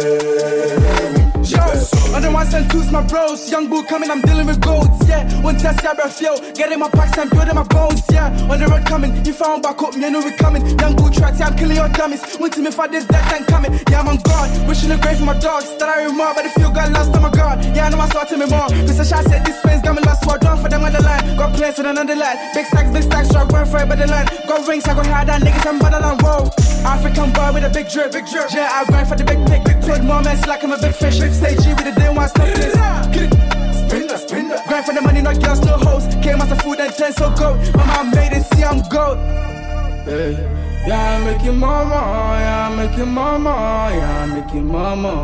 I don't want send twos, my bros. Young bull coming, I'm dealing with goats, yeah. One test, yeah, I feel. Getting my packs and building my bones, yeah. On the road coming, you found back up, me, I know we coming. Young bull tracks, yeah, I'm killing your dummies. One to me for this, that ain't coming. Yeah, I'm on guard. Wishing the grave for my dogs. That I remember, but the feel got lost on my guard. Yeah, I know my sword to me more. Cause I shot said this space got me lost, so I drawn for them on the line. Got plans for another line. Big stacks, big stacks, so I run for it by the line. Got rings, I go hard on niggas, I'm better than whoa. African boy with a big drip, big drip. Yeah, I grind for the big pick, big pick. More mess like I'm a big fish. Big stage G with the day one stop this. Spin that, spin that. Grind for the money, no girls, no hoes. Came as a food and ten so gold. My mom made it, see I'm gold. Hey. Yeah, I'm making mama, yeah, I'm making mama, yeah, I'm making mama.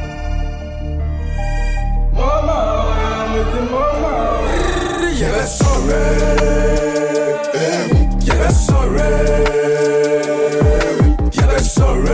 Mama, yeah, I'm making mama. Yeah, sorry. Yeah, sorry. Yeah, sorry.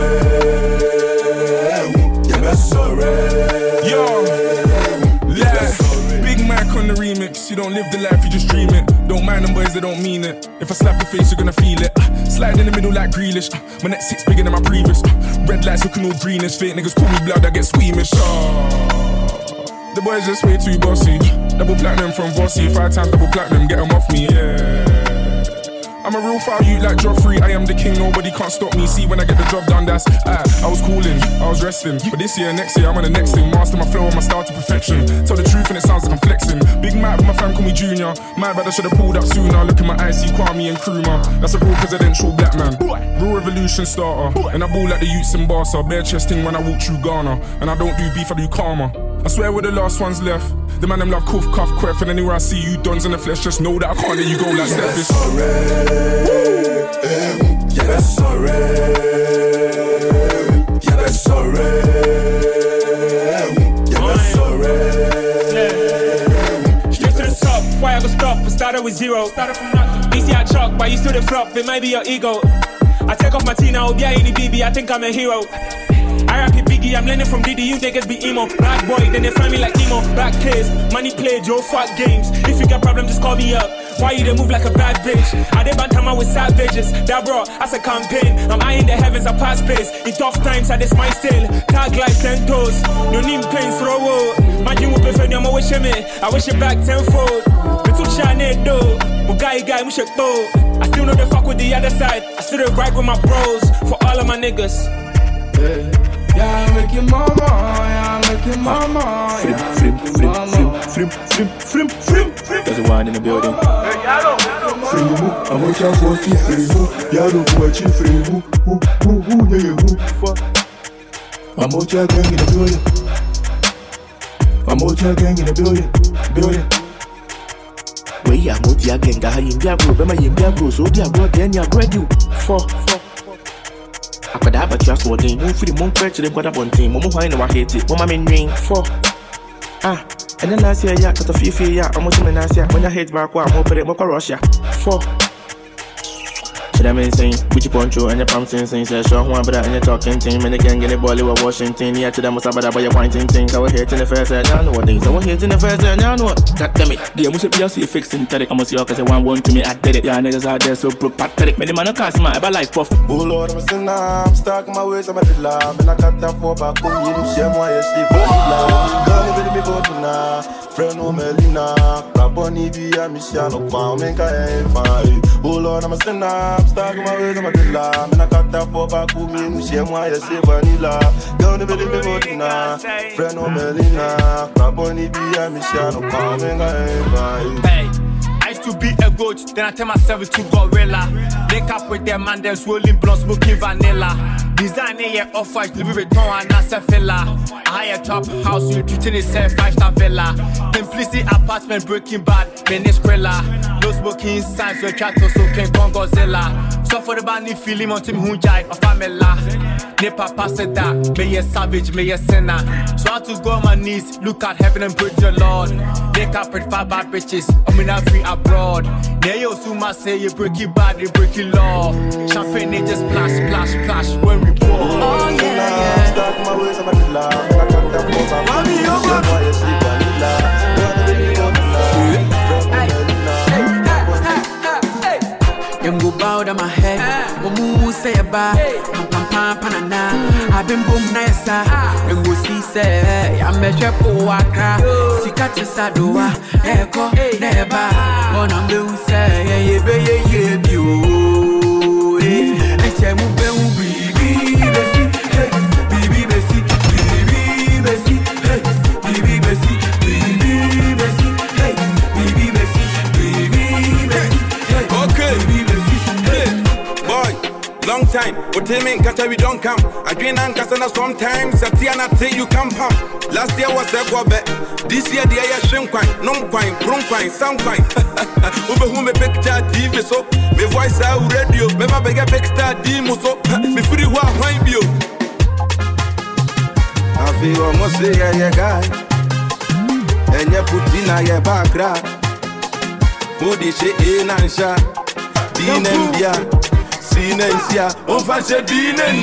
Yeah, sorry. Yo. Big Mac on the remix. You don't live the life, you just dream it. Don't mind them boys, they don't mean it. If I slap your face, you're gonna feel it. uh, Slide in the middle like Grealish. uh, My next six bigger than my previous. uh, Red lights looking all greenish. Fake niggas call me blood, I get squeamish. uh, The boys just way too bossy. Double platinum from Bossy. Five times double platinum, get them off me, yeah. I'm a real foul youth like Joffrey. I am the king, nobody can't stop me. See when I get the job done, that's ah, I was cooling, I was resting. But this year, next year, I'm on the next thing. Master my flow and my style to perfection. Tell the truth and it sounds like I'm flexing. Big Mac with my fam call me Junior. My bad, I should've pulled up sooner. Look in my eyes, see Kwame and Nkrumah. That's a real presidential black man. Real revolution starter. And I ball like the youths in Barca. Bare chest thing when I walk through Ghana. And I don't do beef, I do karma. I swear we're the last ones left. The man them love cuff, cuff, queff. And anywhere I see you dons in the flesh, just know that I can't let you go like Steph. It's yeah, sorry. Yeah, sorry. Yeah, sorry. Straight to the top, why I go stop? I started with zero. Started from nothing. Easy I chalk, but you still the flop. It might be your ego. I take off my team now, be any B B. I think I'm a hero. I rap it Biggie, I'm learning from Diddy, you niggas be emo. Bad boy, then they find me like emo. Back players, money play, Joe, fuck games. If you got problem, just call me up. Why you they move like a bad bitch? I did bantama with savages. That bro, that's a campaign. I'm eyeing the heavens, I pass space. In tough times, I this my still. Tag like ten toes. No name pains, throw wood. My dream will prefer you, I'm wish me. I wish it back tenfold. Me too shiny though. My guy, guy, me shake though. I still know the fuck with the other side. I still right with my bros. For all of my niggas. Yeah. Yeah, I'm making mama, yeah, I'm making mama, yeah, I'm making mama. Frim, frim, frim, frim, frim. There's a one in the building. Frimu, I'm a chance for see Frimu. Yaro, who are chief Frimu? Who, who, who, yeah, who? Fuck. I'm out here gang in the building. I'm out here gang in the building. Building. We are out here gang. I am Diablo, but I am Diablo. So Diablo, then you're ready. Four, four. I could have a trust for them. Move for the monk to the brother one team. Momo, I know I hate it. Mama, men ring. Four. Ah. And then last year, yeah, got a few few, yeah, I'm watching last year. When I hate back, I'm open it, more Russia. Four. So that means saying, which you poncho and your palm sing, say, show one, but and you're talking thing, and again, get a ball, you Washington, yeah, to them, was about your pointing thing. I was here in the first, and I know what things. I was here in the first, and I know what. God damn it, the music be also fixing Teddy. I must see you because I want one to me, I did it. Yeah, niggas out there so pathetic. Many man, I can't smile, I like puff. Oh Lord, I'm a sinner, I'm stuck in my ways, I'm at the lab, and I got that for back home, you know, share my sleep for the lab. Don't even be voting now, friend, no Melina, Raboni, be a mission, no pound, make I ain't fine. Oh Lord, I'm a sinner, I'm stuck in my ways, I'm at the lab, and I got that for back home, you know, share my sleep for the lab. Don't even be voting now, friend, no Melina, Raboni, be a mission, no pound, make I ain't fine. Hey. I used to be a goat, then I tell myself to gorilla. Link up with them and then rolling blonde, smoking vanilla. Designing your off-white, Louis Vuitton and Nasa Fella. A higher top house, you treating itself five-star villa. Simplicity apartment, Breaking Bad, Venezuela. No smoking signs, so try to soak in Godzilla. So for the band, feeling on Tim Hunjai or Famela. Nepa pass it that, may a savage, may a sinner. So I have to go on my knees, look at heaven and pray to the Lord. They can't pray for bad bitches, I'm in a free abroad. They also must say you break it bad, you break it law. Champagne, they just splash, splash, splash when we pour. Oh yeah, yeah. Stuck my ways, I'm at the lab. I got that for my mommy, you share my sleep on the lab. Don't really go to lab. Them go bow down my head, one move say a bar, pam pam pam na. I've been boom nice, them go see say I'm a chef for waka. Sikati sadoa, eko neba. On I'm the say ye be ye ye be oh. And che mu be mu bibi besi, bibi besi, bibi besi, bibi besi, bibi besi, bibi besi, bibi besi. Okay. Long time, but tell me, Kata, we don't come. I drink and Kasana sometimes, Satiana tell you come pump. Last year was a go back. This year, the air shrimp quine, non quine, bron quine, sound quine. Over whom a picture, T V so. Me voice out radio, me ma beg a picture, Dimo so. Me free one wine bio. I feel almost say, yeah, guy. And you put in a your background. Body shit in and shot. Dean and Bia. Sinencia, on face Dean and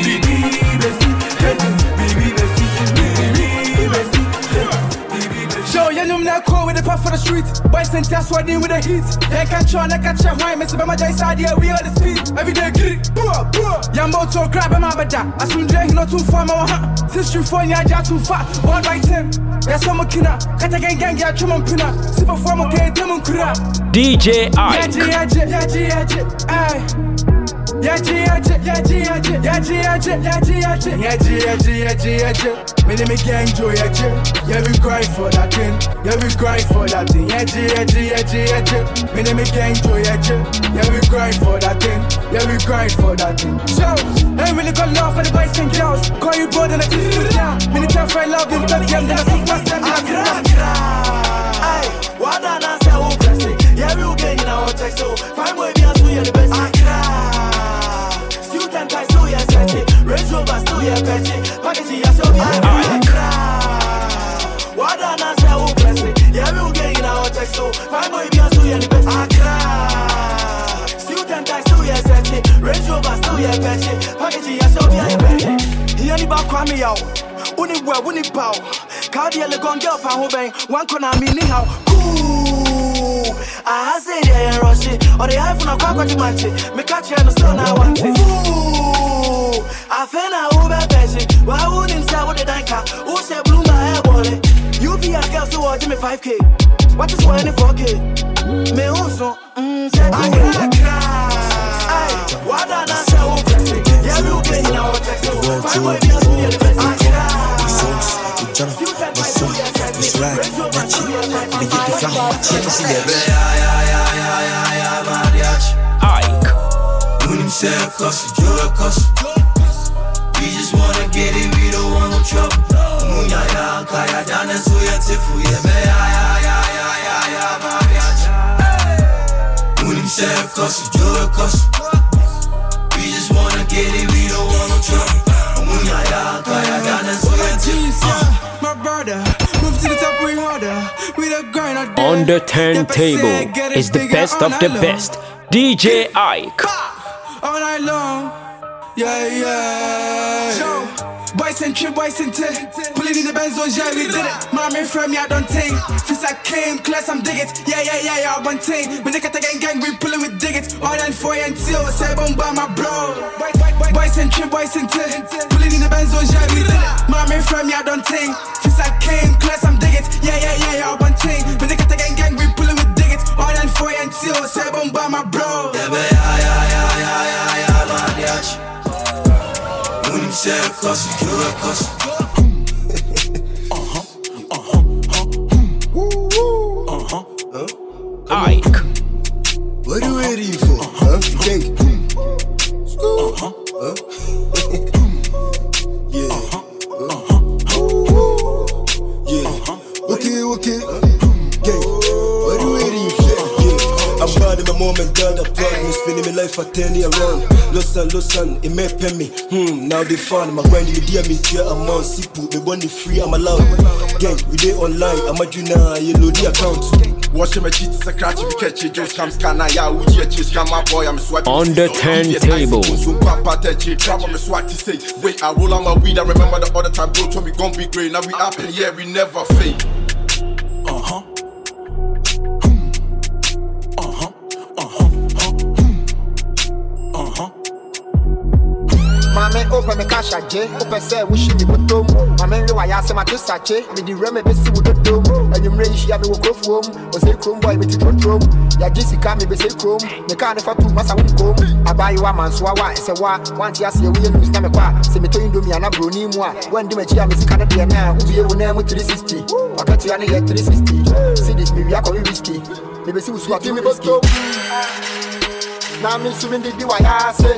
Show you know not cool with the puff for the street. Boys and that's why they with the heat. They can't try, they can't try. Why, Mister Bama Jai side here, we all the speed. Every day, get it, bro, bro. Yambo to grab him out of that. I soon drink not too far, my ha. Since you phone, ya just too far. One right him. That's what I'm kina. Kata gang gang, ya chum on pina. Super form, okay, demon kura. D J Ike. Yeah, yeah, yeah, yeah, yeah, aye. Yeah, yeah, yeah, yeah, yeah, yeah, yeah, yeah, yeah, yeah, yeah, yeah, yeah, yeah, yeah. Me name is Gang Joe, yeah, yeah, we grind for that thing, yeah, we grind for that thing, yeah, yeah, yeah, yeah, yeah. Me name is Gang Joe, yeah, yeah, we grind for that thing, yeah, we grind for that thing. So, ain't really got love for the boys and girls. Call you brother, let you sit down. Me need to find love, give them them, then I think my stand, I cry, cry. What I not say, I won't press it. Yeah, we will get in our text, so find way beyond to you the best. I cry. I still yeah stretch it, Range Rover still yeah patch it, packaging yeah show me I cry. What I not say I won't press it, yeah we will get in our text so five boy be still yeah the best. I cry. Still ten times still yeah stretch it, Range Rover still yeah patch it, packaging yeah show me I patch it. He only back kwame out, uni boy uni pow, cardi le gon girl fan ho bang, one corner me ni how. I say yeah rush it, or the iPhone I quack to match it, me catch you and still now want it. I feel now over patient. Why wouldn't say what the danker? Who say blue my hair wallet? U P S girls who watch me five K. What is one in four K? Me also, mmm, say I cry, cry. Aye, what I not say who press it? Yeah, we will get in our text. Five boy be a student, the best. I cry. The songs, the jump, the song, the swag, the cheap. They get the flag, check to see it. Ike. When himself cost you a cost. We just wanna get it, we don't want no trouble. Munya ya kaya dana suya tifu ye me ya ya ya ya ya ya mariachi. When himself cost you a cost. We just wanna get it, we don't want no trouble. Munya ya kaya dana suya tifu. My brother, move to the top way harder. On the turntable is the best of the best. D J Ike. All night long. Yeah, yeah. Yo, boys and trip, boys and tip. Pulling in the Benzos, yeah, we did it. Mommy from me, I don't think. Since I came, class, I'm dig it. Yeah, yeah, yeah, yeah, one thing. When they get the gang, gang, we pulling with dig it. All that four and two, say, boom, by my bro. Boys and trip, boys and tip. Pulling in the Benzos, yeah, we did it. Mommy from me, I don't think. Since I came, class, I'm dig it. Yeah, yeah, yeah, yeah, one thing. When they get the gang, gang, we pulling with dig it. All that four and two, say, boom, by my bro. Yeah, yeah, yeah, yeah, yeah, yeah, man, yeah. When you say cause you kill a cause. Uh-huh, uh-huh, uh-huh, uh-huh. Ike. What are you waiting for? Huh? Think. Uh-huh. Uh. Yeah. Uh-huh. Uh-huh. Yeah. Okay, okay. Gang. What are you waiting for? I'm bad in my moment, God applaud me. Spending my life for ten years around. Listen, listen, it may pay me. Hmm, now they found my grind in the D M in here. I'm on Sipu, me money free, I'm allowed. Gang, we dey online, I'm a junior, you load the account. Watch my cheats, a crash, we catch it, just come scan, I would you cheese, come my boy, I'm swiping. On the turntable. So, Papa, touch it, trouble me swat to say. Wait, I roll on my weed, I remember the other time, bro, told me, gon' be great. Now we up in here, we never fake. Uh huh. Mame open me cash aje, open say wish me bottom. Mame we why say my to sache, me di reme be si with the dome. And you mre shi me wo krofom, o say krom boy me ti trotrom. Ya jisika me be say krom, me ka ne fa tu masa won kom. Abayi wa man so wa e say wa, want ya say we lose na me kwa. Say me to indomie ana bro ni mu a, when di me chi me sika na de na, wo be wo na mu three sixty. Wakati ya ne ye three sixty. See this me we akọ risky. Me be si wo so give me bottom. Na me so ndi di wa ya say.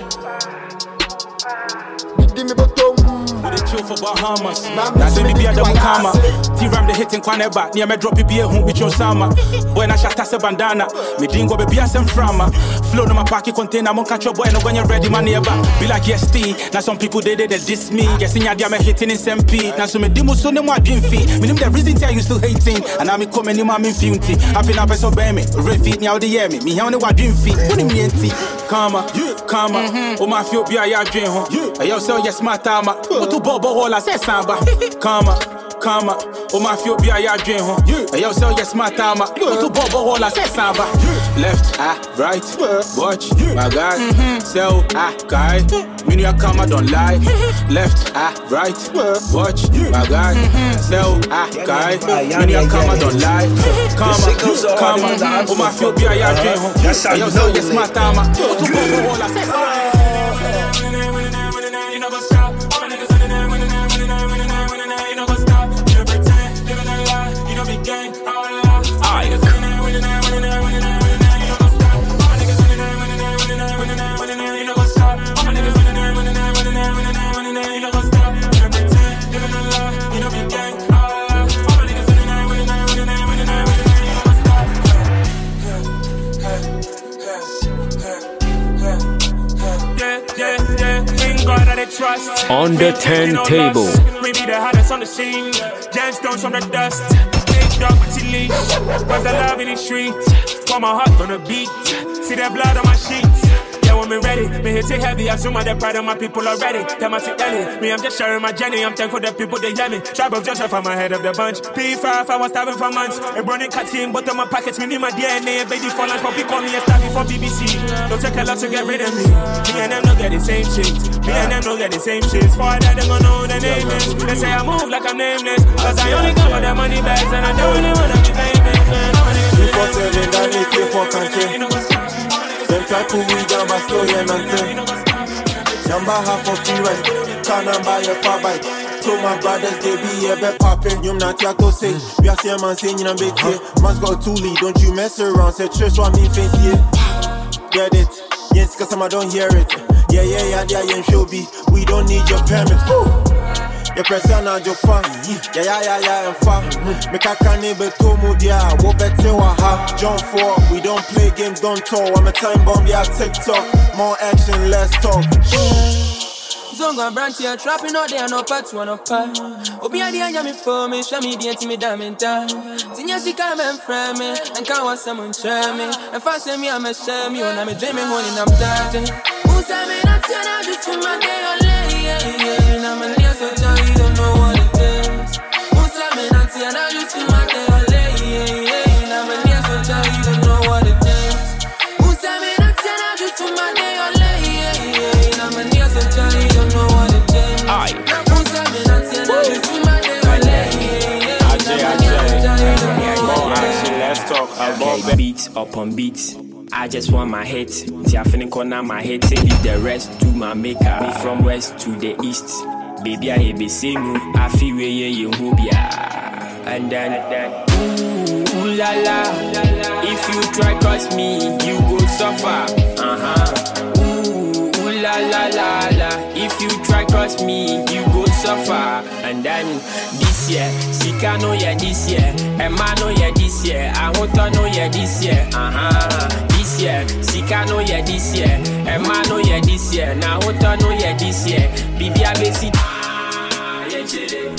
We dey chill for Bahamas. Now say me be a double karma. T-Ram the hitting kwane back. Near me drop it be a home with your sama. Boy na shata se bandana. Me dingo be a sem frama. Flow no my pocket container. Mon catch your boy no when you ready my neighbor. Be like yes T. Now some people they they, they diss me. Yes in ya dia me hitting in S M P. Now so me dimo so no more dream fee. Me name the reason tell you still hating. And now me come any man me funty. I feel up so bear me. Refit me out the year me. Me only one dream fee. What me enti? Karma, karma. Oh my feel be a ya dream ho. Yo so yes my time. But to bobo hola say samba. Karma, karma. Oh my feel be a ya dream ho. Yo so yes my time. But to bobo hola say samba. Left, ah, right, watch, my guy. Sell, ah, guy. When you come, I don't lie. Left, ah, right, watch, my guy. Sell, ah, guy. When you come, I don't lie. Karma, karma. Oh my feel be a ya dream ho. Yo so yes my time. But to bobo hola say samba. You never stop. All my niggas running there, running there, running there, running there, running there. You never stop. You pretend, living a lie. You know big gang, all a lie. All my niggas running there, running there, running there, running there, running there. You never stop. All my niggas running there, running there, running there, running there, running there. You never stop. All my niggas running there, running there, running there, running there, running there. You never stop. You pretend, living a lie. You know big gang, all a lie. All my niggas running there, running there, running there, running there, running there. You never stop. Yeah, yeah, yeah. God that I trust. On the turntable. We be the hottest on the scene. Gemstones from the dust. Big dog with leash. Was the love in the streets. Pour my heart on the beat. See the blood on my sheets. Yeah, when me ready, me hit it heavy. I assume I'm the pride of my people already. Tell my sick Ellie, me I'm just sharing my journey. I'm thankful the people they hear me. Tribe of Joshua from my head of the bunch. P five, I was starving for months. A burning cat in bottom of my pockets. Me need my D N A. Baby for lunch, people call me a star before B B C. Don't take a lot to get rid of me. Me and them don't get the same shit. Me and them don't get the same shit. For that, they gon' know the name is. They say I move like I'm nameless. Cause I only come for the money bags and I don't really wanna be famous. Before seven, that they pay for country. Them try to weed down my story and nothing. Number half of free rent, can I buy a far bike? So my brothers, they be a bit poppin'. You not here to say, we are saying man saying you know big here. Man's got two lead, don't you mess around. Say church what me face here. Get it? Yes, cause I don't hear it. Yeah, yeah, yeah, yeah, yeah, show be. We don't need your permit. Your person and your fan. Yeah, yeah, yeah, yeah, and far. Make a cannibal to Mudia. What better ha? John four. We don't play games, don't talk. I'm a time bomb, yeah, TikTok. More action, less talk. Zonga branch here, trapping out there, no part one up. Obi adi anya me for me, show me the intimidamenta. Tinya she come and frame me, and can't want someone try me. And fast me, I'm a shame you, and I'm a dreaming holding up that. Who say me not turn out just to my day or lay, yeah, yeah. And I'm a near so you don't know what it is. Who say me not turn out just to my day or lay, yeah, yeah. And I'm a near so you don't know what it is. Who say me not turn out just to my day or lay, yeah, yeah. And I'm a near so you don't know what it is. Aye. Who say me not turn out just to my day or lay, yeah, yeah. Ajay, Ajay. More action, let's talk about beats upon beats. I just want my hit. See, I finna corner my hit. Leave the rest to my maker. Me from west to the east. Baby, I be same move. I feel where you hobia. And then, ooh, ooh la la. If you try cross me, you go suffer. Uh huh. Ooh, ooh la la la la. If you try cross me, you go suffer. And then this year, Sika no yeah this year. Emma no yeah this year. Ahota no yeah this year. Uh huh. This year, Sika no yeah this year. Emma no yeah this year. Now Ahota no yeah this year. Bibi a basic. Ah, yeah chile.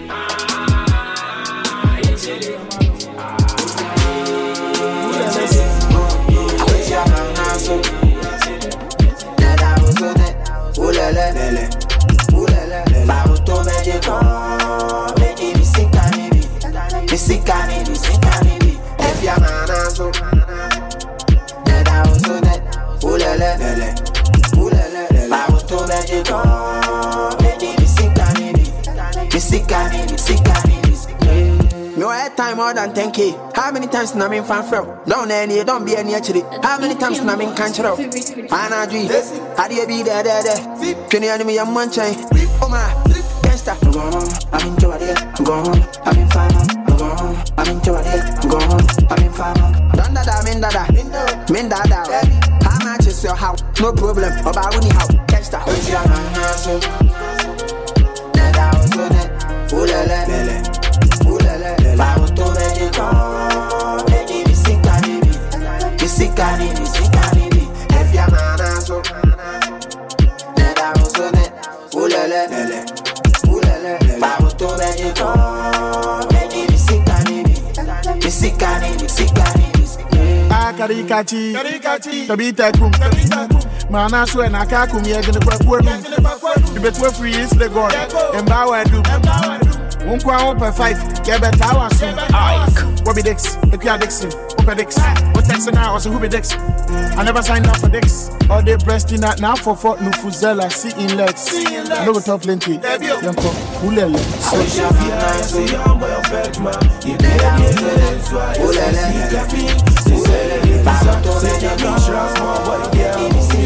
Ah, yeah chile. Oulele, oulele, va retomber du camp. Baby, mi sika nibi, mi sika nibi, sika nibi. If ya manazo, neda ozone. Oulele, oulele, va retomber du camp. Baby, mi sika nibi, mi sika nibi, sika nibi. Me want time more than ten K. How many times na me fan from? Don't any, don't be any actually. How many times na me can't show? Ana dream. How do you be there, there, there? Can you enemy a manchain? Oh my, gangsta. I'm gone, I'm in Jordan. I'm gone, I'm in Fama. I'm gone, I'm in Jordan. I'm gone, I'm in Fama. Don't dada, min dada, min dada. How much is your house? No problem. About when you have gangsta. Where's your man now? Neda ozone. Oulele. Va retomber du camp. Baby, mi sika nibi, mi sika nibi, sika nibi. If ya manazo, neda ozone. Oulele, oulele, va retomber du camp. Baby, mi sika nibi, mi sika nibi, sika nibi. Ah, karikachi, karikachi, tabita kum, tabita kum. Mana swe na kakum ye gene kwa kwemi. Ibetwe free is the god. Embawa do, embawa do. Unkwa open five, get better hours soon. Ike, what be Dix? If you are Dixon, open Dix. What Texan now? Also, who be Dix? I never signed up for Dix. All day breast in that now for Fort Nufuzela, see in legs. I know we talk plenty. Yanko, Ulele. So, she feel nice, so young boy, a bad man. You pay a little, so I see caffeine. She said, if it's up to say, you're not sure, small boy, yeah.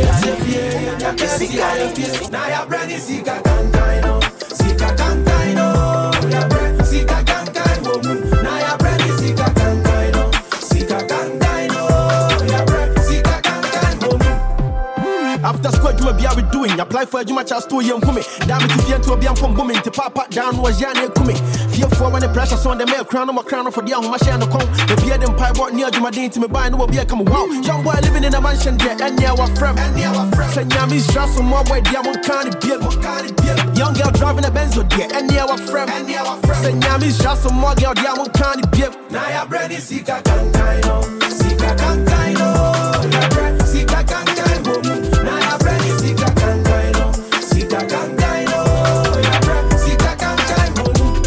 You see, you're feeling, now you're branding, see, I can't die, no. See, I can't die, no. Sika kankai woman, na ya brandi sika kankai no, sika kankai no, ya brandi sika kankai woman. After school, you may be out doing. Apply for a Juma Chas to young woman. Damn it, if you to be from woman, to papa down was Yanni Kumi. Fear for when the pressure on the male crown of my crown for the young machine to come. The beard and pie bought near Juma Dean to me buy no be a come wow. Young boy living in a mansion there, and near our friend, and near our friend. Say, Yami's just some more boy, Diamond County Bill, young girl driving a Benzo there, and near our friend, and near our friend. Say, Yami's just some more girl, Diamond County Bill. Now ya brandi sika kankai no, sika kankai no, ya brandi sika kankai woman. Now ya brandi sika kankai no, sika kankai no, ya brandi sika kankai woman.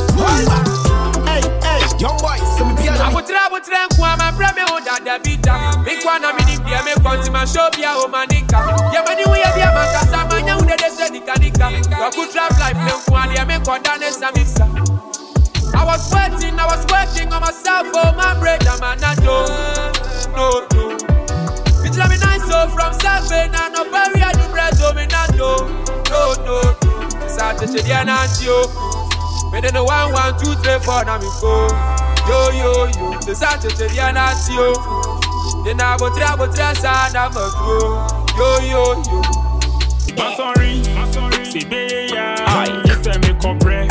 Hey, hey, young boy, so me piano. Abutra abutra kwa ma brame o da da bita. Me kwa na mini bia me konti ma show bia o manika. Ya mani we bia makasa manya unde de se dikanika. Kwa ku trap life me kwa dia me kwa dane samisa. I was waiting, I was working on myself, oh my brother, man, I know, no, no. It's like me nice, so from seven, and no barrier, the bread, oh, me not know, no, no, no. Saturday, the Anantio, me then the one, one, two, three, four, now me go, yo, yo, yo. The Saturday, the Anantio, then I go try, go try, side, I'm a go, yo, yo, yo. I'm sorry, I'm sorry, c'est bien, c'est me comprendre.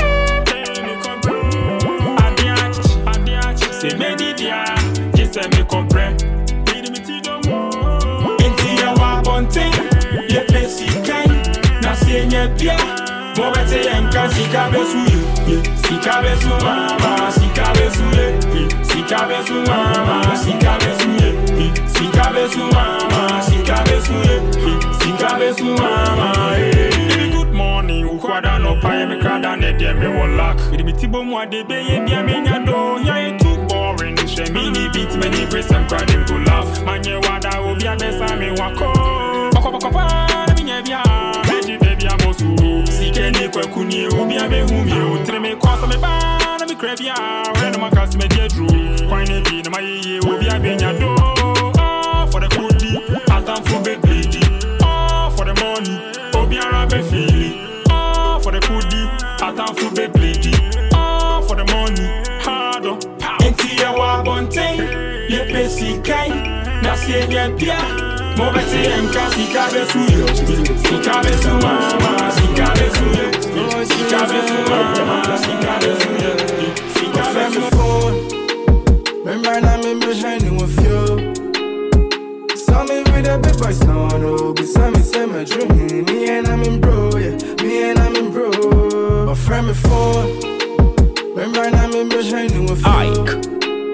C'est médidia, qui sait me comprendre. Inti ya wabonte, ye pesi kai. Na sienye pia. Mo bete yenka sika besu ye. Sika besu mama, sika besu ye. Sika besu mama, sika besu ye. Sika besu mama, sika besu ye. Sika besu mama. Good morning, ukwada no pa me krada ne de me wolak. With me tibo mo de be ye bia me nyado. Ya too boring. She mini beat many brace and crowd them go laugh. Manye wada obi abesa me wako. Bako bako pa na minye bia. Beji baby amosu. Sike ni kwe kuni obi abe humi o. Tre me kwa so me ba na me krebia. When my cast me dey drew. Kwai ne bi na my ye obi abe nyado. Ah for the goodie, atam for big lady. Ah for the money, obi arabe feeling. Ah for the goodie, atam for big lady. Ah for the money, hard on. Enti wa bonte, ye pesi kai, na se ye pia. Mo bete enka sika besu yo, sika besu mama, sika besu yo, sika besu mama, sika besu yo, sika besu phone. Remember now me behind with you. Saw me with the big boys now I know, but saw me say my dream. Me and I'm in bro, yeah, me and I'm in bro. My friend me phone. Remember now me behind with you. Ike.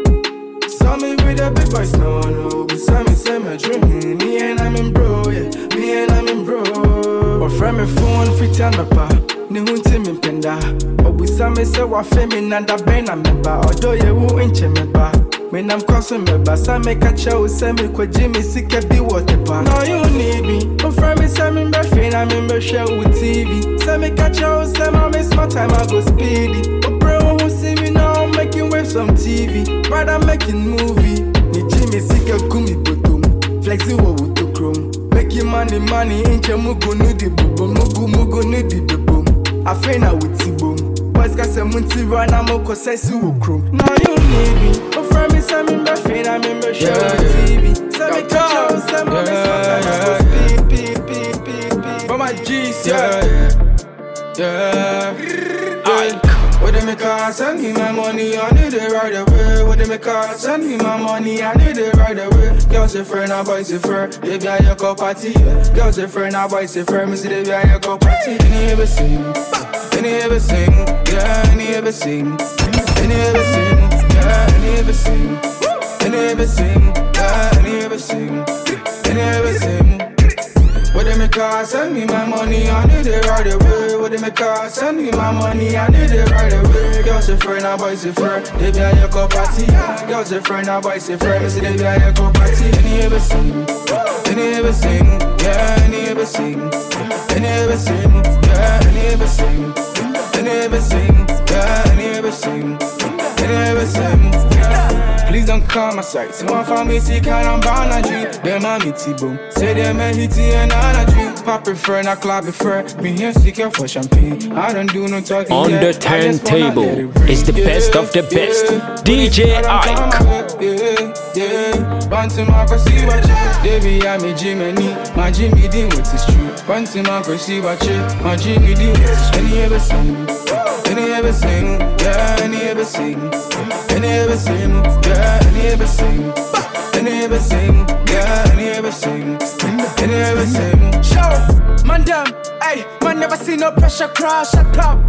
Saw me with the big boys now I know, but saw me say my dream. Me and I'm in bro, yeah, me and I'm in bro. My friend me phone fit and my pa. Ni hunti mi penda. Obusa me se wa fe mi nanda bena me ba. Odo ye wu inche me ba. Me nam kwaso me ba. Sa me kacha u se me kwa jimi sike bi wote pa. Now you need me. My friend me se me mbe fe na me mbe share with T V. Se me kacha u se ma me smart time I go speedy. Opre wo wu see me now I'm making waves on T V. Brother making movie. Ni jimi sike kumi botom. Flexi wo wu to chrome. Making money money inche mugu nudi bubo. Mugu mugu nudi bubo. I feel now with T-Boom. Boys got some munti run, I'm a cosess you chrome. Now you need me. Oh, friend me, send me my friend, I'm in my show T V. Send me catch out, send me my speed, beep, beep, beep, beep. But my G's, yeah, yeah, yeah. What they make her send me my money, I need it right away. What they make her send me my money, I need it right away. Girls a friend, I boys a friend, they be at your cup party. Girls a friend, I boys a friend, me see they be at your cup party. Any ever sing, any ever sing, yeah, any ever sing, any ever sing, yeah, any ever sing, any ever sing, yeah, any ever sing, any ever sing. What they make her send me my money, I need it right away. What they make her send me my money, I need it right away. Girls a friend, I boys a friend, they be at your cup party. Girls a friend, I boys a friend, me see they be at your cup party. Any ever sing, any ever sing, yeah, any ever sing, any ever sing, yeah, any ever sing, any ever sing, yeah, any ever sing, any ever sing, yeah. Please don't call my side. See one for me, see can I'm bound a dream. Them a me T-boom. Say them a hitty and on a dream. Pop prefer, not club prefer. Me here seek for champagne. I don't do no talking. On the turntable is the best of the best. D J Ike. Yeah, yeah. Bounce my see what you. Baby, I'm a Jimmy. My Jimmy Dean with his true. Bounce my see what you. My Jimmy Dean with his true. Any ever sing? Any ever sing? Yeah, any ever sing? Any ever sing? Yeah, any ever sing? Any ever sing? Yeah, any ever sing? Any ever sing? Show, man, damn, hey, man, never see no pressure crash, shut up.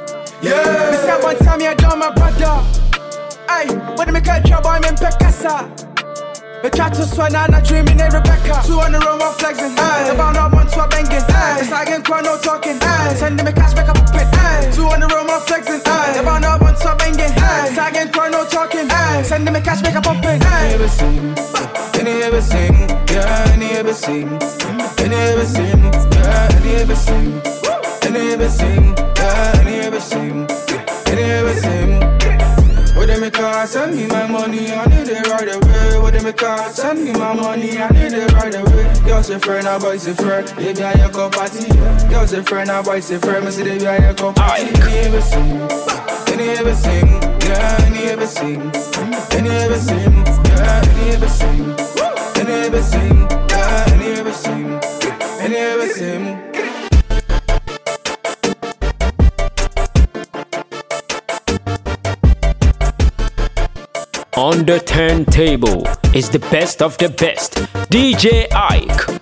Yeah, me say one time, I done my brother. Hey, when me catch trouble, I'm in Pekasa. Me try to swear, I'm not dreaming, hey, Rebecca. Two on the road, one flexing. Hey, about up one, two, I banging. Hey, it's like in crowd, no talking. Hey, sending me cash back up a pit. Hey, two on the road, one flexing. Hey, about up one, two, I banging. Hey, it's like in crowd, no talking. Hey, sending me cash back up a pit. Any ever sing? Any ever sing? Yeah, any ever sing? Any ever sing? Yeah, any ever sing? Any ever sing? Yeah, any ever sing? Any ever sing? What they make her send me my money, I need it right away. What they make her send me my money, I need it right away. Girls a friend, I boys a friend, they be at your cup party. Girls a friend, I boys a friend, me see they be at your cup party. Any ever sing? Any ever sing? Yeah, any ever sing? Any ever sing? Yeah, any ever sing? Any ever sing? Yeah, any ever sing? Any ever sing? On the turntable is the best of the best. D J Ike.